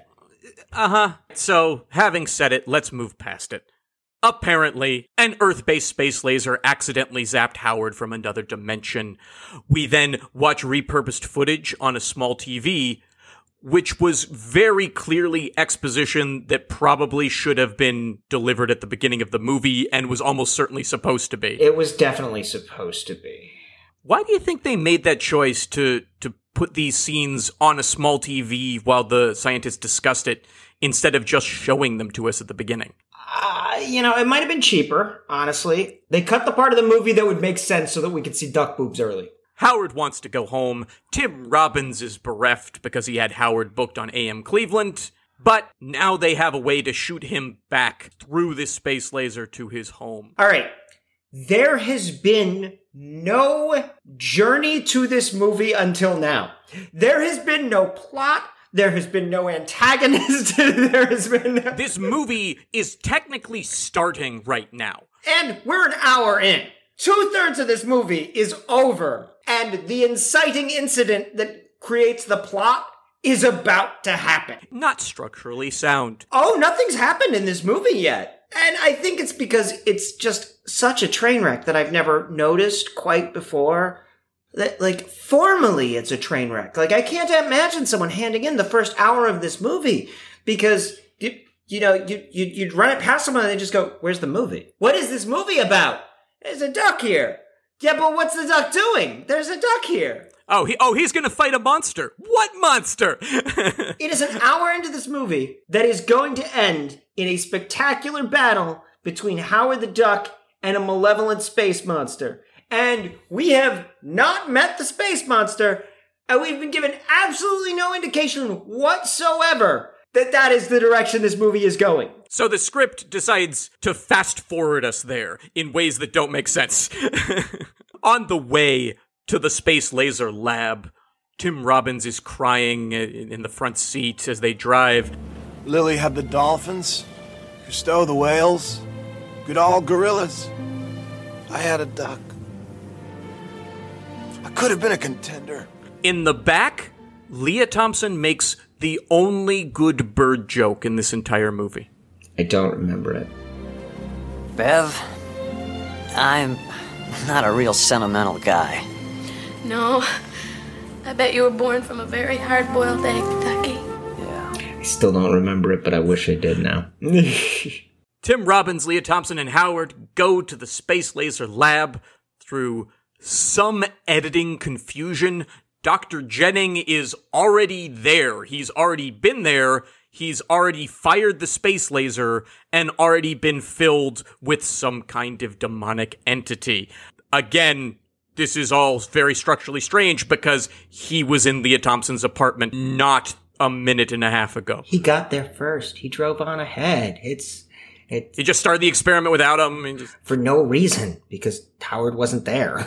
[SPEAKER 1] So, having said it, let's move past it. Apparently, an Earth-based space laser accidentally zapped Howard from another dimension. We then watch repurposed footage on a small TV, which was very clearly exposition that probably should have been delivered at the beginning of the movie and was almost certainly supposed to be.
[SPEAKER 2] It was definitely supposed to be.
[SPEAKER 1] Why do you think they made that choice to put these scenes on a small TV while the scientists discussed it instead of just showing them to us at the beginning?
[SPEAKER 2] It might have been cheaper, honestly. They cut the part of the movie that would make sense so that we could see duck boobs early.
[SPEAKER 1] Howard wants to go home. Tim Robbins is bereft because he had Howard booked on AM Cleveland. But now they have a way to shoot him back through this space laser to his home.
[SPEAKER 2] All right. There has been no journey to this movie until now. There has been no plot. There has been no antagonist.
[SPEAKER 1] This movie is technically starting right now.
[SPEAKER 2] And we're an hour in. 2/3 of this movie is over. And the inciting incident that creates the plot is about to happen.
[SPEAKER 1] Not structurally sound.
[SPEAKER 2] Oh, nothing's happened in this movie yet. And I think it's because it's just such a train wreck that I've never noticed quite before. That, like, formally it's a train wreck. Like, I can't imagine someone handing in the first hour of this movie because, you'd run it past someone and they just go, where's the movie? What is this movie about? There's a duck here. Yeah, but what's the duck doing? There's a duck here.
[SPEAKER 1] He's gonna fight a monster. What monster?
[SPEAKER 2] It is an hour into this movie that is going to end in a spectacular battle between Howard the Duck and a malevolent space monster. And we have not met the space monster, and we've been given absolutely no indication whatsoever that is the direction this movie is going.
[SPEAKER 1] So the script decides to fast forward us there in ways that don't make sense. On the way to the Space Laser Lab, Tim Robbins is crying in the front seat as they drive.
[SPEAKER 7] Lily had the dolphins, Cousteau the whales, Goodall gorillas. I had a duck. I could have been a contender.
[SPEAKER 1] In the back, Leah Thompson makes the only good bird joke in this entire movie.
[SPEAKER 4] I don't remember it.
[SPEAKER 5] Bev, I'm not a real sentimental guy.
[SPEAKER 6] No. I bet you were born from a very hard-boiled egg, Ducky.
[SPEAKER 5] Yeah.
[SPEAKER 4] I still don't remember it, but I wish I did now.
[SPEAKER 1] Tim Robbins, Leah Thompson, and Howard go to the Space Laser Lab. Through some editing confusion, Dr. Jennings is already there. He's already been there. He's already fired the space laser and already been filled with some kind of demonic entity. Again, this is all very structurally strange because he was in Leah Thompson's apartment not a minute and a half ago.
[SPEAKER 2] He got there first. He drove on ahead.
[SPEAKER 1] He just started the experiment without him. And
[SPEAKER 2] for no reason, because Howard wasn't there.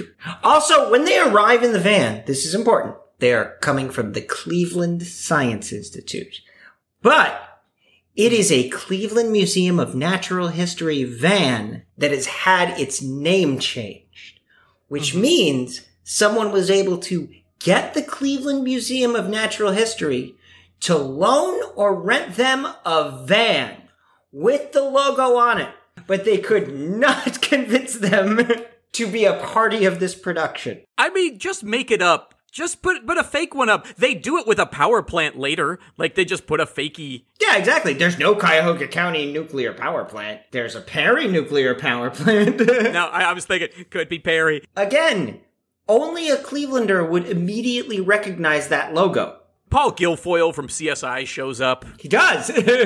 [SPEAKER 2] Also, when they arrive in the van, this is important, they are coming from the Cleveland Science Institute. But it is a Cleveland Museum of Natural History van that has had its name changed, which means someone was able to get the Cleveland Museum of Natural History to loan or rent them a van with the logo on it, but they could not convince them to be a party of this production.
[SPEAKER 1] I mean, just make it up. Just put a fake one up. They do it with a power plant later. Like, they just put a fakey.
[SPEAKER 2] Yeah, exactly. There's no Cuyahoga County nuclear power plant. There's a Perry nuclear power plant.
[SPEAKER 1] No, I was thinking, could be Perry.
[SPEAKER 2] Again, only a Clevelander would immediately recognize that logo.
[SPEAKER 1] Paul Guilfoyle from CSI shows up.
[SPEAKER 2] He does.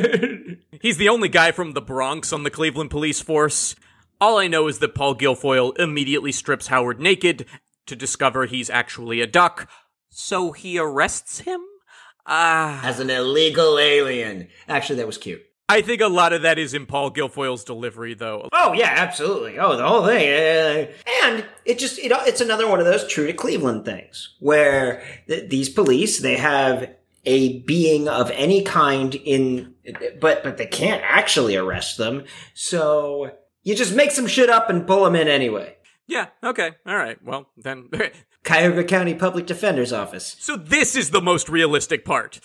[SPEAKER 1] He's the only guy from the Bronx on the Cleveland police force. All I know is that Paul Guilfoyle immediately strips Howard naked to discover he's actually a duck. So he arrests him?
[SPEAKER 2] As an illegal alien. Actually, that was cute.
[SPEAKER 1] I think a lot of that is in Paul Guilfoyle's delivery, though.
[SPEAKER 2] Oh, yeah, absolutely. Oh, the whole thing. And it's another one of those true to Cleveland things, where these police, they have a being of any kind but they can't actually arrest them, so you just make some shit up and pull them in anyway.
[SPEAKER 1] Yeah, okay, all right, well, then...
[SPEAKER 2] Cuyahoga County Public Defender's Office.
[SPEAKER 1] So this is the most realistic part.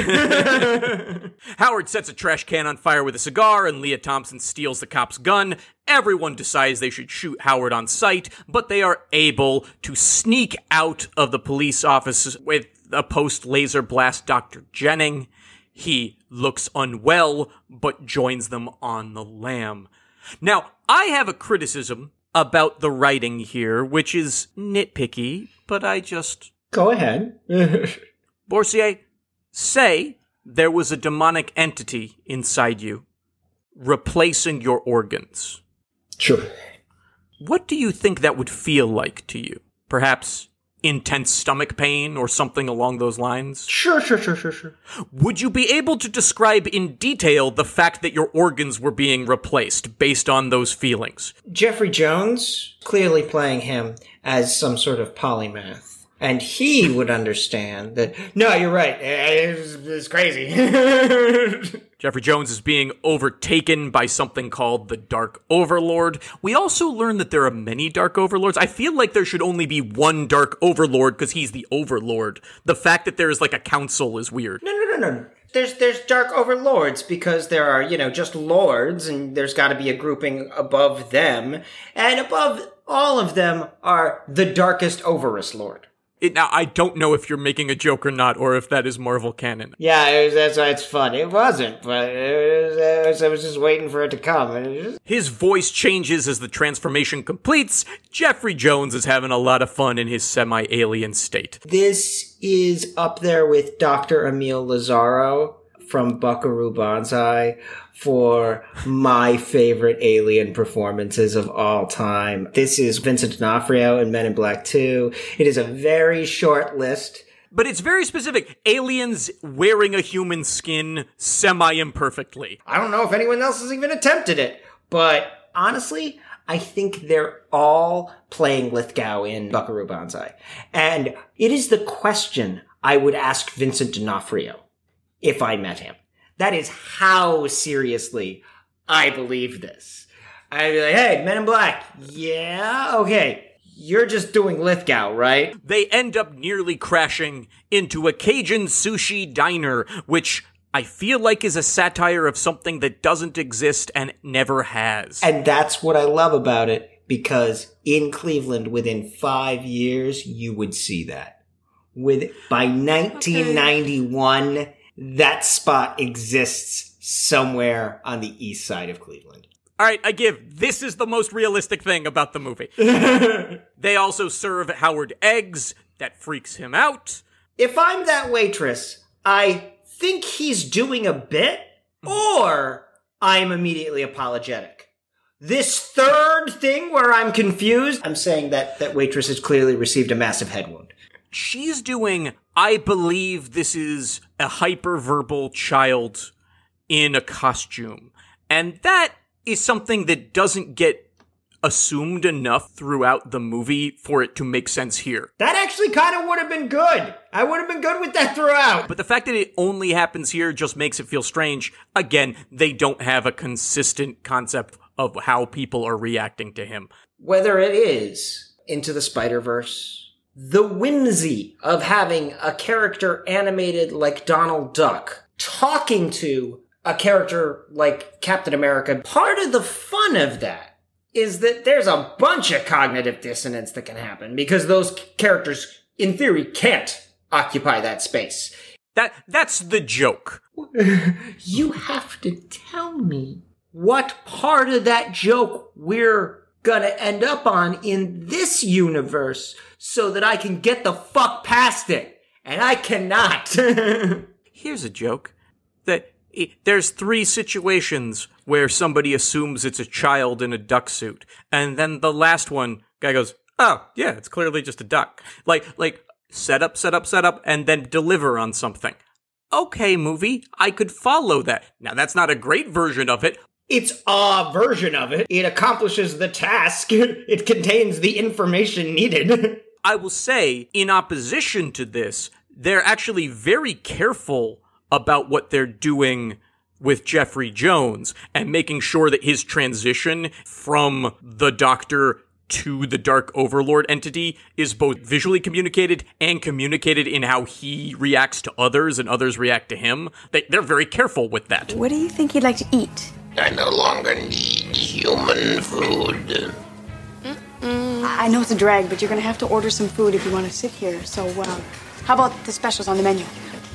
[SPEAKER 1] Howard sets a trash can on fire with a cigar, and Leah Thompson steals the cop's gun. Everyone decides they should shoot Howard on sight, but they are able to sneak out of the police office with a post-laser blast Dr. Jennings. He looks unwell, but joins them on the lam. Now, I have a criticism about the writing here, which is nitpicky, but I just...
[SPEAKER 4] Go ahead.
[SPEAKER 1] Boursier, say there was a demonic entity inside you, replacing your organs.
[SPEAKER 4] Sure.
[SPEAKER 1] What do you think that would feel like to you? Perhaps intense stomach pain or something along those lines?
[SPEAKER 4] Sure.
[SPEAKER 1] Would you be able to describe in detail the fact that your organs were being replaced based on those feelings?
[SPEAKER 2] Jeffrey Jones, clearly playing him as some sort of polymath. And he would understand that, no, you're right, it's crazy.
[SPEAKER 1] Jeffrey Jones is being overtaken by something called the Dark Overlord. We also learn that there are many Dark Overlords. I feel like there should only be one Dark Overlord because he's the Overlord. The fact that there is like a council is weird.
[SPEAKER 2] No. There's Dark Overlords because there are, just lords, and there's got to be a grouping above them. And above all of them are the Darkest Overus Lord.
[SPEAKER 1] Now, I don't know if you're making a joke or not, or if that is Marvel canon.
[SPEAKER 2] Yeah, that's why it's fun. It wasn't, but I was just waiting for it to come.
[SPEAKER 1] His voice changes as the transformation completes. Jeffrey Jones is having a lot of fun in his semi-alien state.
[SPEAKER 2] This is up there with Dr. Emil Lazaro from Buckaroo Banzai for my favorite alien performances of all time. This is Vincent D'Onofrio in Men in Black 2. It is a very short list.
[SPEAKER 1] But it's very specific. Aliens wearing a human skin semi-imperfectly.
[SPEAKER 2] I don't know if anyone else has even attempted it, but honestly, I think they're all playing Lithgow in Buckaroo Banzai. And it is the question I would ask Vincent D'Onofrio if I met him. That is how seriously I believe this. I'd be like, hey, Men in Black. Yeah, okay. You're just doing Lithgow, right?
[SPEAKER 1] They end up nearly crashing into a Cajun sushi diner, which I feel like is a satire of something that doesn't exist and never has.
[SPEAKER 2] And that's what I love about it, because in Cleveland, within 5 years, you would see that. By 1991, that spot exists somewhere on the east side of Cleveland.
[SPEAKER 1] All right, this is the most realistic thing about the movie. They also serve Howard eggs. That freaks him out.
[SPEAKER 2] If I'm that waitress, I think he's doing a bit, or I'm immediately apologetic. This third thing where I'm confused, I'm saying that waitress has clearly received a massive head wound.
[SPEAKER 1] She's doing, I believe this is a hyperverbal child in a costume. And that is something that doesn't get assumed enough throughout the movie for it to make sense here.
[SPEAKER 2] That actually kind of would have been good. I would have been good with that throughout.
[SPEAKER 1] But the fact that it only happens here just makes it feel strange. Again, they don't have a consistent concept of how people are reacting to him.
[SPEAKER 2] Whether it is Into the Spider-Verse, the whimsy of having a character animated like Donald Duck talking to a character like Captain America, part of the fun of that is that there's a bunch of cognitive dissonance that can happen because those characters, in theory, can't occupy that space.
[SPEAKER 1] That's the joke.
[SPEAKER 2] You have to tell me what part of that joke we're gonna end up on in this universe so that I can get the fuck past it. And I cannot.
[SPEAKER 1] Here's a joke. There's 3 situations where somebody assumes it's a child in a duck suit. And then the last one, guy goes, oh, yeah, it's clearly just a duck. Like, set up, and then deliver on something. Okay, movie, I could follow that. Now, that's not a great version of it.
[SPEAKER 2] It's a version of it. It accomplishes the task. It contains the information needed.
[SPEAKER 1] I will say, in opposition to this, they're actually very careful about what they're doing with Jeffrey Jones and making sure that his transition from the Doctor to the Dark Overlord entity is both visually communicated and communicated in how he reacts to others and others react to him. They're very careful with that.
[SPEAKER 8] What do you think you'd like to eat?
[SPEAKER 3] I no longer need human food.
[SPEAKER 8] I know it's a drag, but you're going to have to order some food if you want to sit here. So, how about the specials on the menu?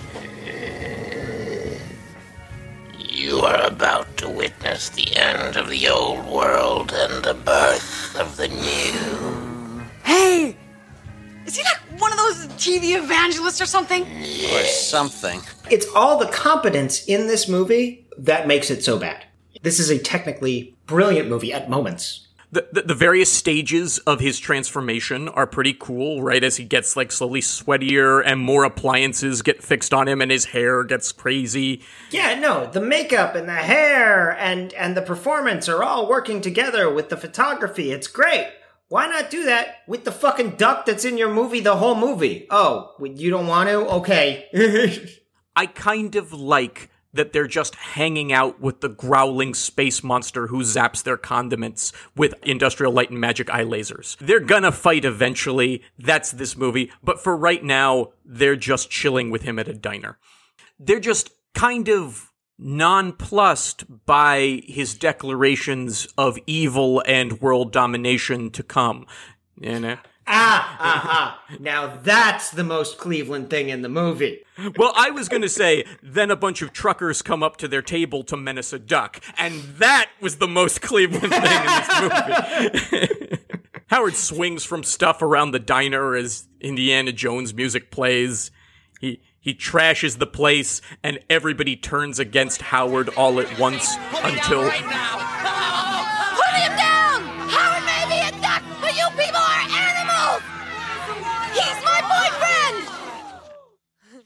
[SPEAKER 3] You are about to witness the end of the old world and the birth of the new.
[SPEAKER 8] Hey! Is he like one of those TV evangelists or something?
[SPEAKER 5] Or something.
[SPEAKER 2] It's all the competence in this movie that makes it so bad. This is a technically brilliant movie at moments.
[SPEAKER 1] The various stages of his transformation are pretty cool, right? As he gets like slowly sweatier and more appliances get fixed on him and his hair gets crazy.
[SPEAKER 2] Yeah, no, the makeup and the hair and the performance are all working together with the photography. It's great. Why not do that with the fucking duck that's in your movie the whole movie? Oh, you don't want to? Okay.
[SPEAKER 1] I kind of like that they're just hanging out with the growling space monster who zaps their condiments with industrial light and magic eye lasers. They're gonna fight eventually. That's this movie. But for right now, they're just chilling with him at a diner. They're just kind of nonplussed by his declarations of evil and world domination to come. You know?
[SPEAKER 2] Now that's the most Cleveland thing in the movie.
[SPEAKER 1] Well, I was going to say, then a bunch of truckers come up to their table to menace a duck, and that was the most Cleveland thing in this movie. Howard swings from stuff around the diner as Indiana Jones music plays. He trashes the place, and everybody turns against Howard all at once until...
[SPEAKER 6] Put him down! Howard may be a duck, but you people are animals! He's my boyfriend!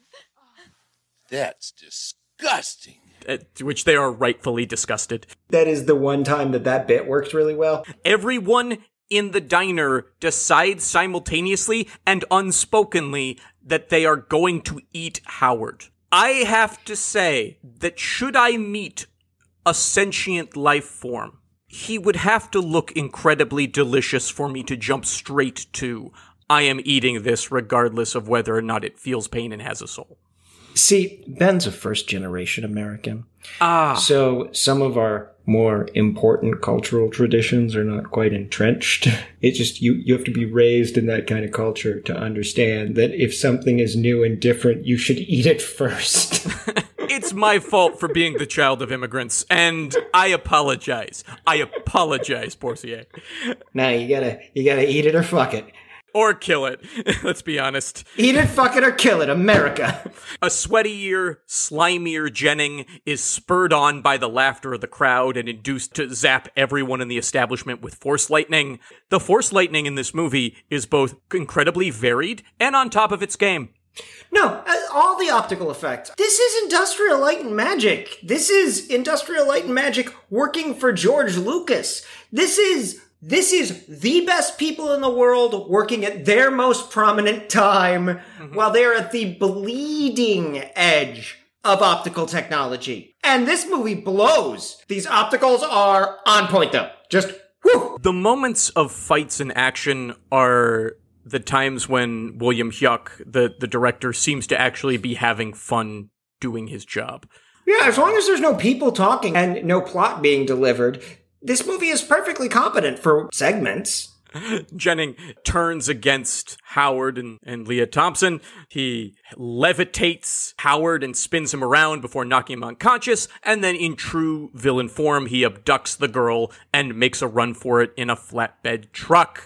[SPEAKER 7] That's disgusting.
[SPEAKER 1] At which they are rightfully disgusted.
[SPEAKER 2] That is the one time that bit works really well.
[SPEAKER 1] Everyone in the diner decides simultaneously and unspokenly that they are going to eat Howard. I have to say that should I meet a sentient life form, he would have to look incredibly delicious for me to jump straight to, I am eating this regardless of whether or not it feels pain and has a soul.
[SPEAKER 2] See, Ben's a first-generation American.
[SPEAKER 1] Ah.
[SPEAKER 2] So some of our more important cultural traditions are not quite entrenched. It's just you have to be raised in that kind of culture to understand that if something is new and different, you should eat it first.
[SPEAKER 1] It's my fault for being the child of immigrants, and I apologize. I apologize, Porcier.
[SPEAKER 2] Now you gotta eat it or fuck it.
[SPEAKER 1] Or kill it, let's be honest.
[SPEAKER 2] Eat it, fuck it, or kill it, America.
[SPEAKER 1] A sweatier, slimier Jennings is spurred on by the laughter of the crowd and induced to zap everyone in the establishment with force lightning. The force lightning in this movie is both incredibly varied and on top of its game.
[SPEAKER 2] No, all the optical effects. This is Industrial Light and Magic. This is Industrial Light and Magic working for George Lucas. This is the best people in the world working at their most prominent time while they're at the bleeding edge of optical technology. And this movie blows. These opticals are on point, though. Just, whew.
[SPEAKER 1] The moments of fights and action are the times when William Hyuk, the director, seems to actually be having fun doing his job.
[SPEAKER 2] Yeah, as long as there's no people talking and no plot being delivered, this movie is perfectly competent for segments.
[SPEAKER 1] Jennings turns against Howard and Leah Thompson. He levitates Howard and spins him around before knocking him unconscious, and then in true villain form, he abducts the girl and makes a run for it in a flatbed truck.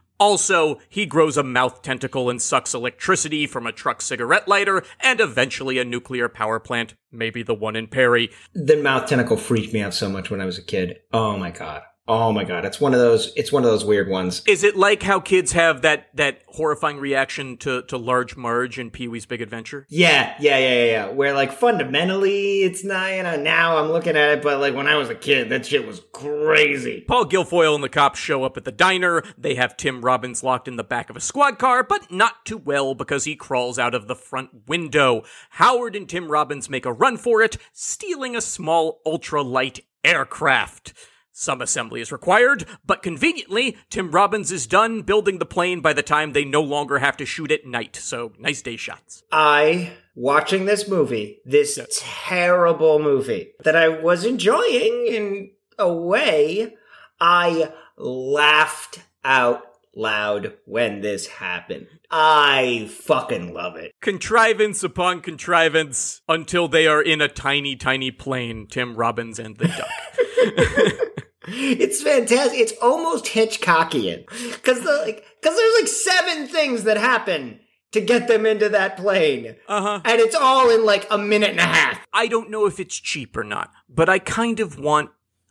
[SPEAKER 1] Also, he grows a mouth tentacle and sucks electricity from a truck cigarette lighter and eventually a nuclear power plant, maybe the one in Perry.
[SPEAKER 2] The mouth tentacle freaked me out so much when I was a kid. Oh my god. It's one of those weird ones.
[SPEAKER 1] Is it like how kids have that horrifying reaction to Large Marge in Pee-wee's Big Adventure?
[SPEAKER 2] Yeah. Where, like, fundamentally, it's not, now I'm looking at it, but, like, when I was a kid, that shit was crazy.
[SPEAKER 1] Paul Guilfoyle and the cops show up at the diner. They have Tim Robbins locked in the back of a squad car, but not too well because he crawls out of the front window. Howard and Tim Robbins make a run for it, stealing a small ultralight aircraft. Some assembly is required, but conveniently, Tim Robbins is done building the plane by the time they no longer have to shoot at night, so nice day shots.
[SPEAKER 2] Watching this movie, this terrible movie, that I was enjoying in a way, I laughed out loud when this happened. I fucking love it.
[SPEAKER 1] Contrivance upon contrivance until they are in a tiny, tiny plane, Tim Robbins and the duck.
[SPEAKER 2] It's fantastic. It's almost Hitchcockian. Because there's like 7 things that happen to get them into that plane.
[SPEAKER 1] Uh-huh.
[SPEAKER 2] And it's all in like a minute and a half.
[SPEAKER 1] I don't know if it's cheap or not, but I kind of want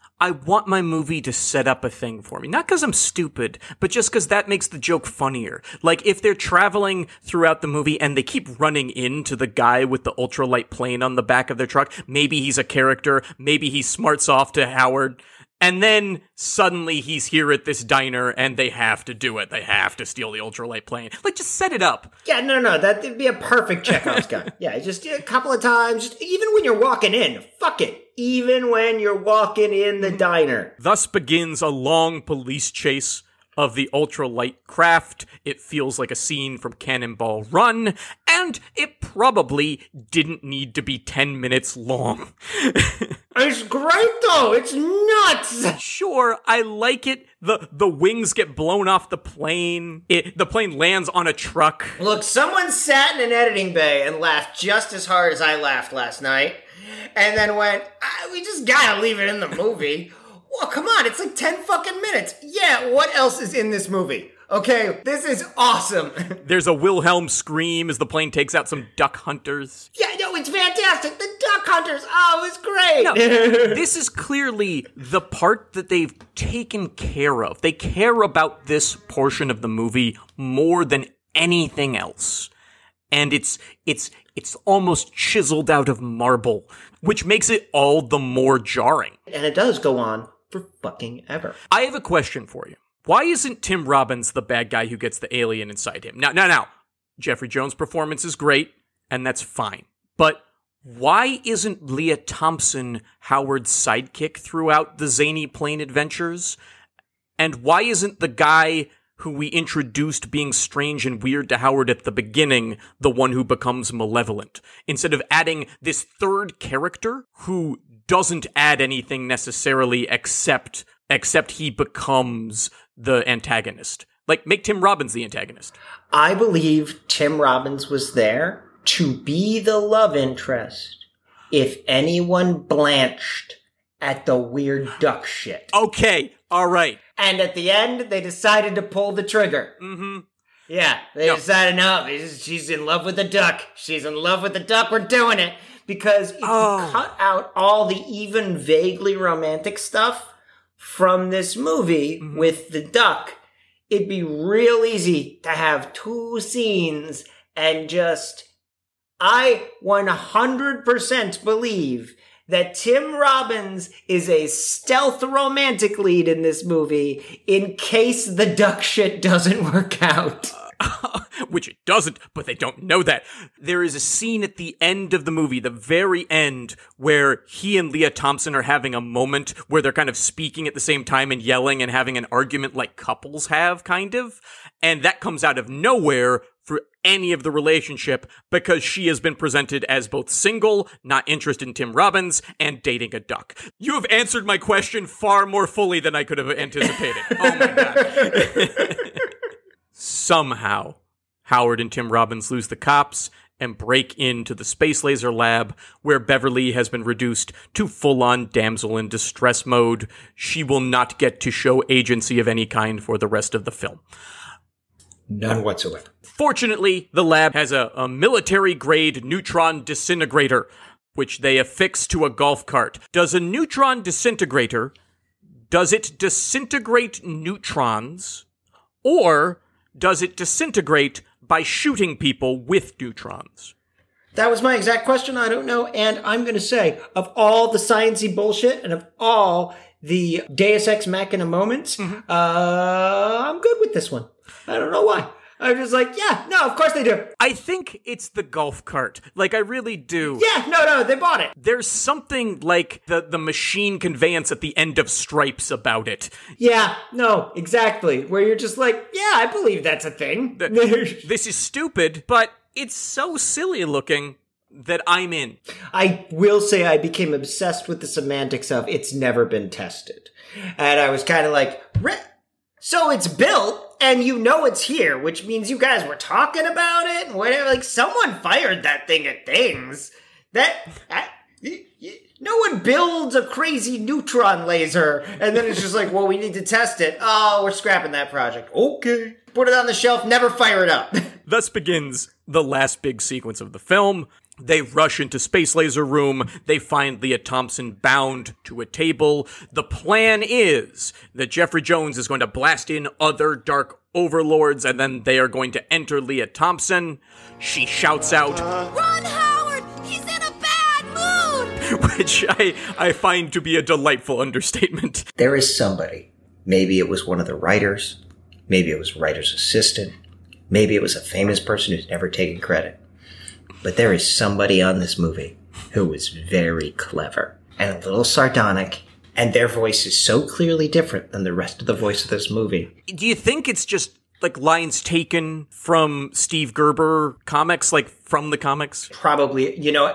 [SPEAKER 1] my movie to set up a thing for me. Not because I'm stupid, but just because that makes the joke funnier. Like, if they're traveling throughout the movie and they keep running into the guy with the ultralight plane on the back of their truck, maybe he's a character, maybe he smarts off to Howard, and then suddenly he's here at this diner and they have to do it. They have to steal the ultralight plane. Like, just set it up.
[SPEAKER 2] Yeah, no, that'd be a perfect Chekhov's gun. Yeah, just a couple of times, just even when you're walking in, fuck it. Even when you're walking in the diner.
[SPEAKER 1] Thus begins a long police chase of the ultralight craft. It feels like a scene from Cannonball Run, and it probably didn't need to be 10 minutes long.
[SPEAKER 2] It's great, though. It's nuts.
[SPEAKER 1] Sure, I like it. The wings get blown off the plane. The plane lands on a truck.
[SPEAKER 2] Look, someone sat in an editing bay and laughed just as hard as I laughed last night, and then went, we just gotta leave it in the movie. Well, come on, it's like 10 fucking minutes. Yeah, what else is in this movie? Okay, this is awesome.
[SPEAKER 1] There's a Wilhelm scream as the plane takes out some duck hunters.
[SPEAKER 2] Yeah, no, it's fantastic. The duck hunters. Oh, it's great.
[SPEAKER 1] No, this is clearly the part that they've taken care of. They care about this portion of the movie more than anything else. And it's almost chiseled out of marble, which makes it all the more jarring.
[SPEAKER 2] And it does go on for fucking ever.
[SPEAKER 1] I have a question for you. Why isn't Tim Robbins the bad guy who gets the alien inside him? Now, Jeffrey Jones' performance is great, and that's fine. But why isn't Leah Thompson Howard's sidekick throughout the zany plane adventures? And why isn't the guy who we introduced being strange and weird to Howard at the beginning the one who becomes malevolent? Instead of adding this third character who doesn't add anything necessarily except he becomes the antagonist. Like, make Tim Robbins the antagonist.
[SPEAKER 2] I believe Tim Robbins was there to be the love interest if anyone blanched at the weird duck shit.
[SPEAKER 1] Okay, all right.
[SPEAKER 2] And at the end, they decided to pull the trigger.
[SPEAKER 1] Mm-hmm.
[SPEAKER 2] Yeah, they decided, no, she's in love with the duck. She's in love with the duck. We're doing it. Because if you cut out all the even vaguely romantic stuff from this movie with the duck, it'd be real easy to have two scenes and just... I 100% believe that Tim Robbins is a stealth romantic lead in this movie in case the duck shit doesn't work out.
[SPEAKER 1] Which it doesn't, but they don't know that. There is a scene at the end of the movie, the very end, where he and Leah Thompson are having a moment where they're kind of speaking at the same time and yelling and having an argument like couples have, kind of. And that comes out of nowhere for any of the relationship because she has been presented as both single, not interested in Tim Robbins, and dating a duck. You have answered my question far more fully than I could have anticipated. Oh my God. Somehow, Howard and Tim Robbins lose the cops and break into the space laser lab where Beverly has been reduced to full-on damsel in distress mode. She will not get to show agency of any kind for the rest of the film.
[SPEAKER 2] None whatsoever.
[SPEAKER 1] Fortunately, the lab has a military-grade neutron disintegrator, which they affix to a golf cart. Does a neutron disintegrator, does it disintegrate neutrons, or does it disintegrate by shooting people with neutrons?
[SPEAKER 2] That was my exact question. I don't know. And I'm going to say, of all the sciencey bullshit and of all the Deus Ex Machina moments, I'm good with this one. I don't know why. I'm just like, yeah, no, of course they do.
[SPEAKER 1] I think it's the golf cart. Like, I really do.
[SPEAKER 2] Yeah, no, they bought it.
[SPEAKER 1] There's something like the machine conveyance at the end of Stripes about it.
[SPEAKER 2] Yeah, no, exactly. Where you're just like, yeah, I believe that's a thing.
[SPEAKER 1] This is stupid, but it's so silly looking that I'm in.
[SPEAKER 2] I will say I became obsessed with the semantics of it's never been tested. And I was kind of like, so it's built and you know it's here, which means you guys were talking about it and whatever. Like, someone fired that thing at things. No one builds a crazy neutron laser and then it's just like, well, we need to test it. Oh, we're scrapping that project. Okay. Put it on the shelf, never fire it up.
[SPEAKER 1] Thus begins the last big sequence of the film. They rush into Space Laser Room. They find Leah Thompson bound to a table. The plan is that Jeffrey Jones is going to blast in other dark overlords, and then they are going to enter Leah Thompson. She shouts out,
[SPEAKER 6] Run, Howard! He's in a bad mood!
[SPEAKER 1] Which I find to be a delightful understatement.
[SPEAKER 2] There is somebody. Maybe it was one of the writers. Maybe it was writer's assistant. Maybe it was a famous person who's never taken credit. But there is somebody on this movie who was very clever and a little sardonic, and their voice is so clearly different than the rest of the voice of this movie.
[SPEAKER 1] Do you think it's just like lines taken from Steve Gerber comics, like from the comics?
[SPEAKER 2] Probably. You know,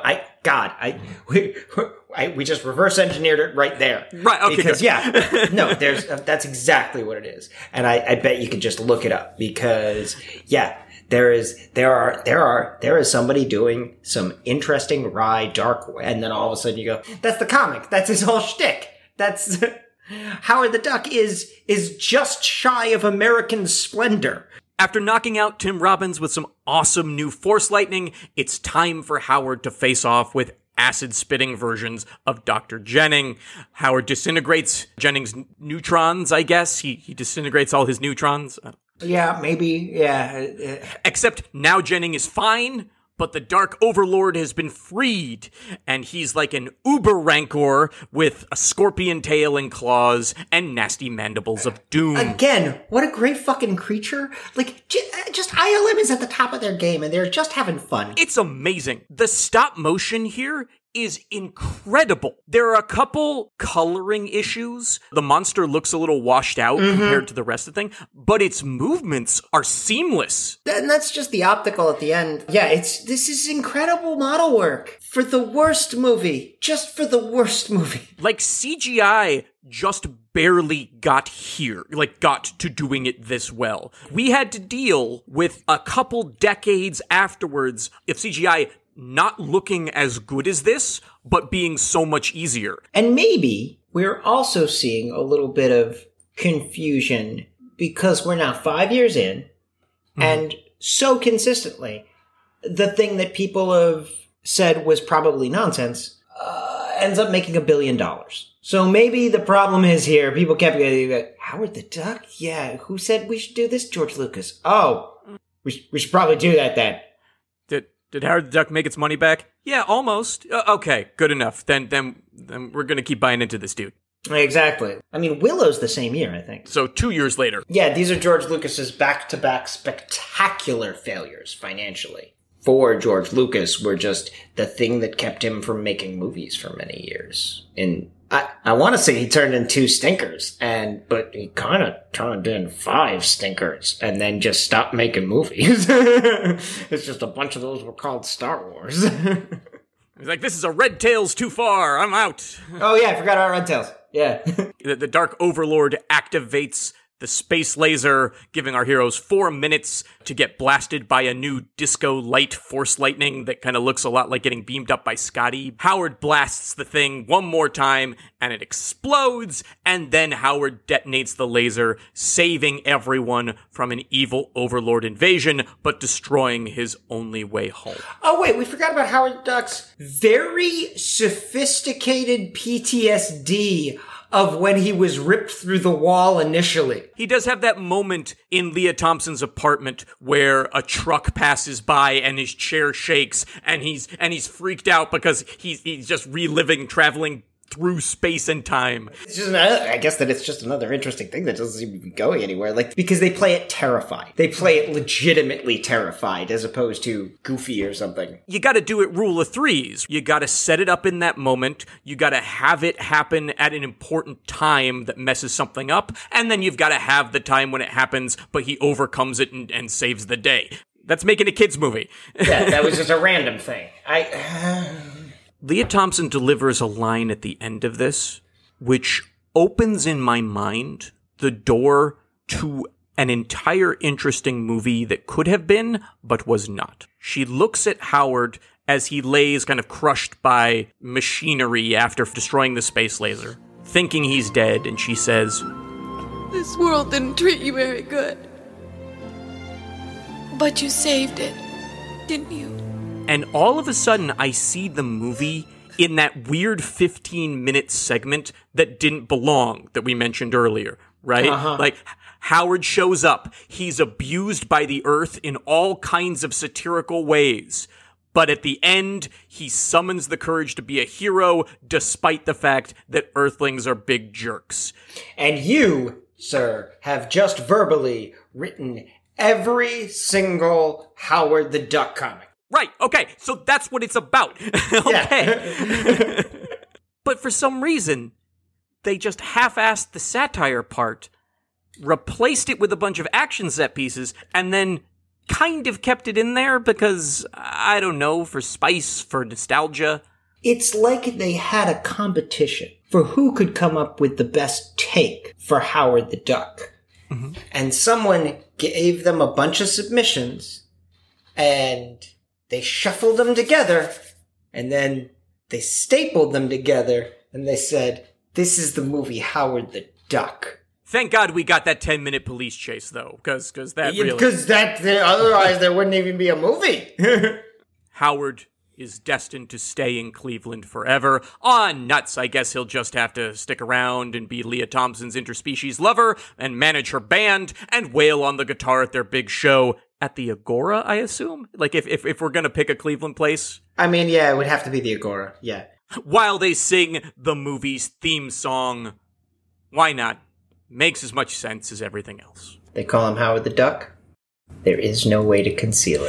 [SPEAKER 2] we just reverse engineered it right there.
[SPEAKER 1] Right. Okay.
[SPEAKER 2] Because
[SPEAKER 1] good.
[SPEAKER 2] yeah, no, that's exactly what it is, and I bet you could just look it up because yeah. There is somebody doing some interesting, wry, dark, and then all of a sudden you go, that's the comic. That's his whole shtick. That's Howard the Duck is just shy of American splendor.
[SPEAKER 1] After knocking out Tim Robbins with some awesome new Force lightning, it's time for Howard to face off with acid-spitting versions of Dr. Jennings. Howard disintegrates Jennings' neutrons, I guess. He disintegrates all his neutrons.
[SPEAKER 2] Yeah, maybe. Yeah.
[SPEAKER 1] Except now Jennings is fine, but the Dark Overlord has been freed, and he's like an uber rancor with a scorpion tail and claws and nasty mandibles of doom.
[SPEAKER 2] Again, what a great fucking creature. Like, just ILM is at the top of their game, and they're just having fun.
[SPEAKER 1] It's amazing. The stop motion here is incredible. There are a couple coloring issues. The monster looks a little washed out compared to the rest of the thing, but its movements are seamless.
[SPEAKER 2] And that's just the optical at the end. Yeah, this is incredible model work for the worst movie. Just for the worst movie.
[SPEAKER 1] Like, CGI just barely got here, like got to doing it this well. We had to deal with a couple decades afterwards of CGI not looking as good as this, but being so much easier.
[SPEAKER 2] And maybe we're also seeing a little bit of confusion because we're now 5 years in, and so consistently, the thing that people have said was probably nonsense ends up making $1 billion. So maybe the problem is here. People kept going, Howard the Duck? Yeah, who said we should do this? George Lucas. Oh, we should probably do that then.
[SPEAKER 1] Did Howard the Duck make its money back? Yeah, almost. Okay, good enough. Then we're gonna keep buying into this dude.
[SPEAKER 2] Exactly. I mean, Willow's the same year, I think.
[SPEAKER 1] So 2 years later.
[SPEAKER 2] Yeah, these are George Lucas's back-to-back spectacular failures financially. For George Lucas were just the thing that kept him from making movies for many years. And I want to say he turned in 2 stinkers, but he kind of turned in 5 stinkers and then just stopped making movies. It's just a bunch of those were called Star Wars.
[SPEAKER 1] He's like, this is a Red Tails too far. I'm out.
[SPEAKER 2] Oh, yeah, I forgot about Red Tails. Yeah.
[SPEAKER 1] The Dark Overlord activates the space laser, giving our heroes 4 minutes to get blasted by a new disco light force lightning that kind of looks a lot like getting beamed up by Scotty. Howard blasts the thing one more time, and it explodes, and then Howard detonates the laser, saving everyone from an evil Overlord invasion, but destroying his only way home.
[SPEAKER 2] Oh, wait, we forgot about Howard Duck's very sophisticated PTSD of when he was ripped through the wall initially.
[SPEAKER 1] He does have that moment in Leah Thompson's apartment where a truck passes by and his chair shakes and he's freaked out because he's just reliving traveling through space and time.
[SPEAKER 2] It's just I guess that it's just another interesting thing that doesn't seem to be going anywhere. Like, because they play it terrified. They play it legitimately terrified as opposed to goofy or something.
[SPEAKER 1] You gotta do it rule of threes. You gotta set it up in that moment. You gotta have it happen at an important time that messes something up. And then you've gotta have the time when it happens, but he overcomes it and saves the day. That's making a kid's movie.
[SPEAKER 2] Yeah, that was just a random thing.
[SPEAKER 1] Leah Thompson delivers a line at the end of this, which opens in my mind the door to an entire interesting movie that could have been, but was not. She looks at Howard as he lays kind of crushed by machinery after destroying the space laser, thinking he's dead, and she says,
[SPEAKER 6] This world didn't treat you very good. But you saved it, didn't you?
[SPEAKER 1] And all of a sudden, I see the movie in that weird 15-minute segment that didn't belong that we mentioned earlier, right? Like, Howard shows up. He's abused by the Earth in all kinds of satirical ways. But at the end, he summons the courage to be a hero, despite the fact that Earthlings are big jerks.
[SPEAKER 2] And you, sir, have just verbally written every single Howard the Duck comic.
[SPEAKER 1] Right, okay, so that's what it's about. Okay. But for some reason, they just half-assed the satire part, replaced it with a bunch of action set pieces, and then kind of kept it in there because, I don't know, for spice, for nostalgia.
[SPEAKER 2] It's like they had a competition for who could come up with the best take for Howard the Duck. Mm-hmm. And someone gave them a bunch of submissions, and they shuffled them together, and then they stapled them together, and they said, This is the movie Howard the Duck.
[SPEAKER 1] Thank God we got that 10-minute police chase, though, because that really...
[SPEAKER 2] Because otherwise there wouldn't even be a movie.
[SPEAKER 1] Howard is destined to stay in Cleveland forever. Nuts, I guess he'll just have to stick around and be Leah Thompson's interspecies lover and manage her band and wail on the guitar at their big show at the Agora, I assume? Like, if we're gonna pick a Cleveland place?
[SPEAKER 2] I mean, yeah, it would have to be the Agora, yeah.
[SPEAKER 1] While they sing the movie's theme song. Why not? Makes as much sense as everything else.
[SPEAKER 2] They call him Howard the Duck. There is no way to conceal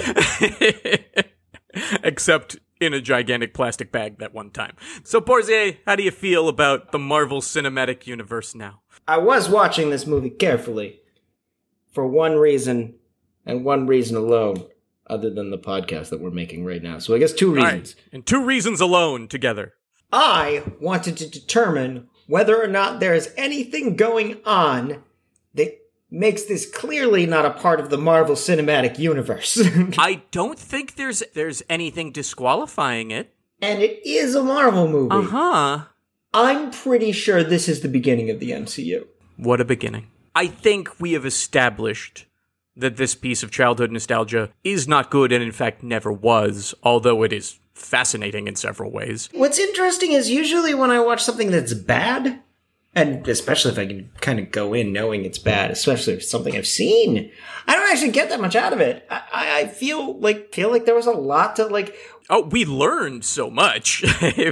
[SPEAKER 2] it.
[SPEAKER 1] Except in a gigantic plastic bag that one time. So, Borzier, how do you feel about the Marvel Cinematic Universe now?
[SPEAKER 2] I was watching this movie carefully. For one reason, and one reason alone, other than the podcast that we're making right now. So I guess 2 reasons.
[SPEAKER 1] Right. And 2 reasons alone together.
[SPEAKER 2] I wanted to determine whether or not there is anything going on that makes this clearly not a part of the Marvel Cinematic Universe.
[SPEAKER 1] I don't think there's anything disqualifying it.
[SPEAKER 2] And it is a Marvel movie.
[SPEAKER 1] Uh-huh.
[SPEAKER 2] I'm pretty sure this is the beginning of the MCU.
[SPEAKER 1] What a beginning. I think we have established that this piece of childhood nostalgia is not good and in fact never was, although it is fascinating in several ways.
[SPEAKER 2] What's interesting is usually when I watch something that's bad, and especially if I can kind of go in knowing it's bad, especially if it's something I've seen, I don't actually get that much out of it. I feel like there was a lot to like...
[SPEAKER 1] Oh, we learned so much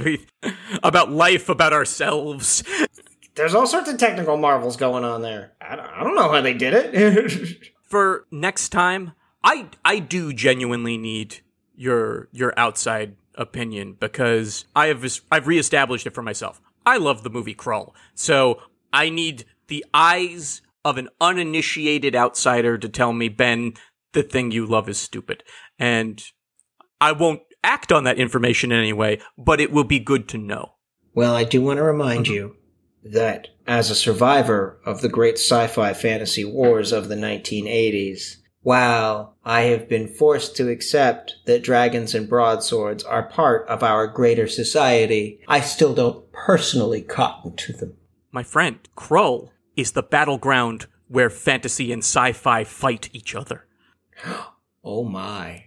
[SPEAKER 1] about life, about ourselves.
[SPEAKER 2] There's all sorts of technical marvels going on there. I don't know how they did it.
[SPEAKER 1] For next time, I do genuinely need your outside opinion because I've reestablished it for myself. I love the movie Krull, so I need the eyes of an uninitiated outsider to tell me, Ben, the thing you love is stupid. And I won't act on that information in any way, but it will be good to know.
[SPEAKER 2] Well, I do want to remind you that as a survivor of the great sci-fi fantasy wars of the 1980s, while I have been forced to accept that dragons and broadswords are part of our greater society, I still don't personally cotton to them.
[SPEAKER 1] My friend, Krull is the battleground where fantasy and sci-fi fight each other.
[SPEAKER 2] Oh my.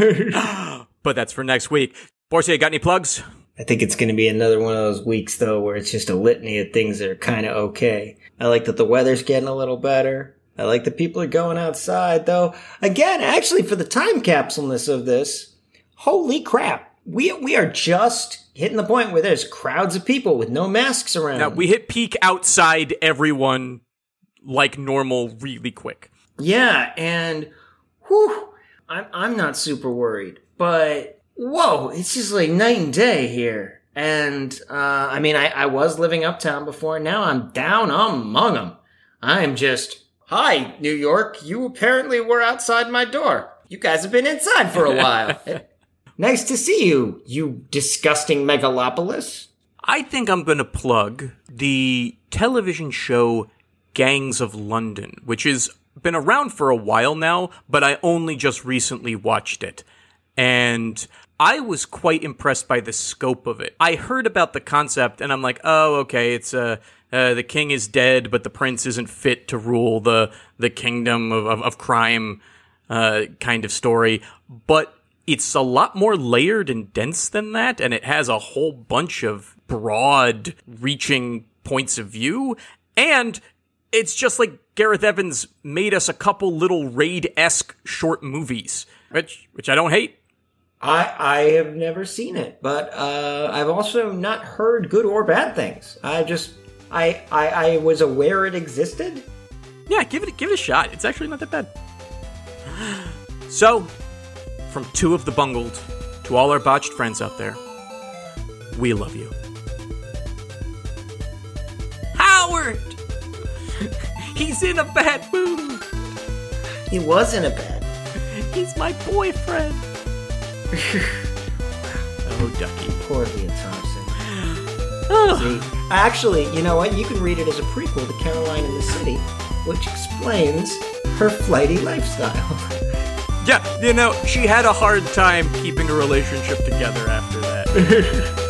[SPEAKER 1] But that's for next week. Borsier, got any plugs?
[SPEAKER 2] I think it's going to be another one of those weeks, though, where it's just a litany of things that are kind of okay. I like that the weather's getting a little better. I like that people are going outside, though. Again, actually, for the time capsuleness of this, holy crap. We are just hitting the point where there's crowds of people with no masks around.
[SPEAKER 1] Now, we hit peak outside everyone like normal really quick.
[SPEAKER 2] Yeah, and whew, I'm not super worried, but whoa, it's just like night and day here. And, I mean, I was living uptown before, now I'm down among them. I'm just, hi, New York, you apparently were outside my door. You guys have been inside for a while. Nice to see you, you disgusting megalopolis.
[SPEAKER 1] I think I'm going to plug the television show Gangs of London, which has been around for a while now, but I only just recently watched it. And I was quite impressed by the scope of it. I heard about the concept, and I'm like, oh, okay, it's the king is dead, but the prince isn't fit to rule the kingdom of crime kind of story. But it's a lot more layered and dense than that, and it has a whole bunch of broad-reaching points of view, and it's just like Gareth Evans made us a couple little Raid-esque short movies, which I don't hate.
[SPEAKER 2] I have never seen it, but I've also not heard good or bad things. I was aware it existed.
[SPEAKER 1] Yeah, give it a shot. It's actually not that bad. So, from two of the bungled to all our botched friends out there, we love you. Howard! He's in a bad mood.
[SPEAKER 2] He was in a bad.
[SPEAKER 1] He's my boyfriend. Oh, Ducky.
[SPEAKER 2] Poor Leah Thompson. See, actually, you know what? You can read it as a prequel to Caroline in the City, which explains her flighty lifestyle.
[SPEAKER 1] Yeah, you know, she had a hard time keeping a relationship together after that.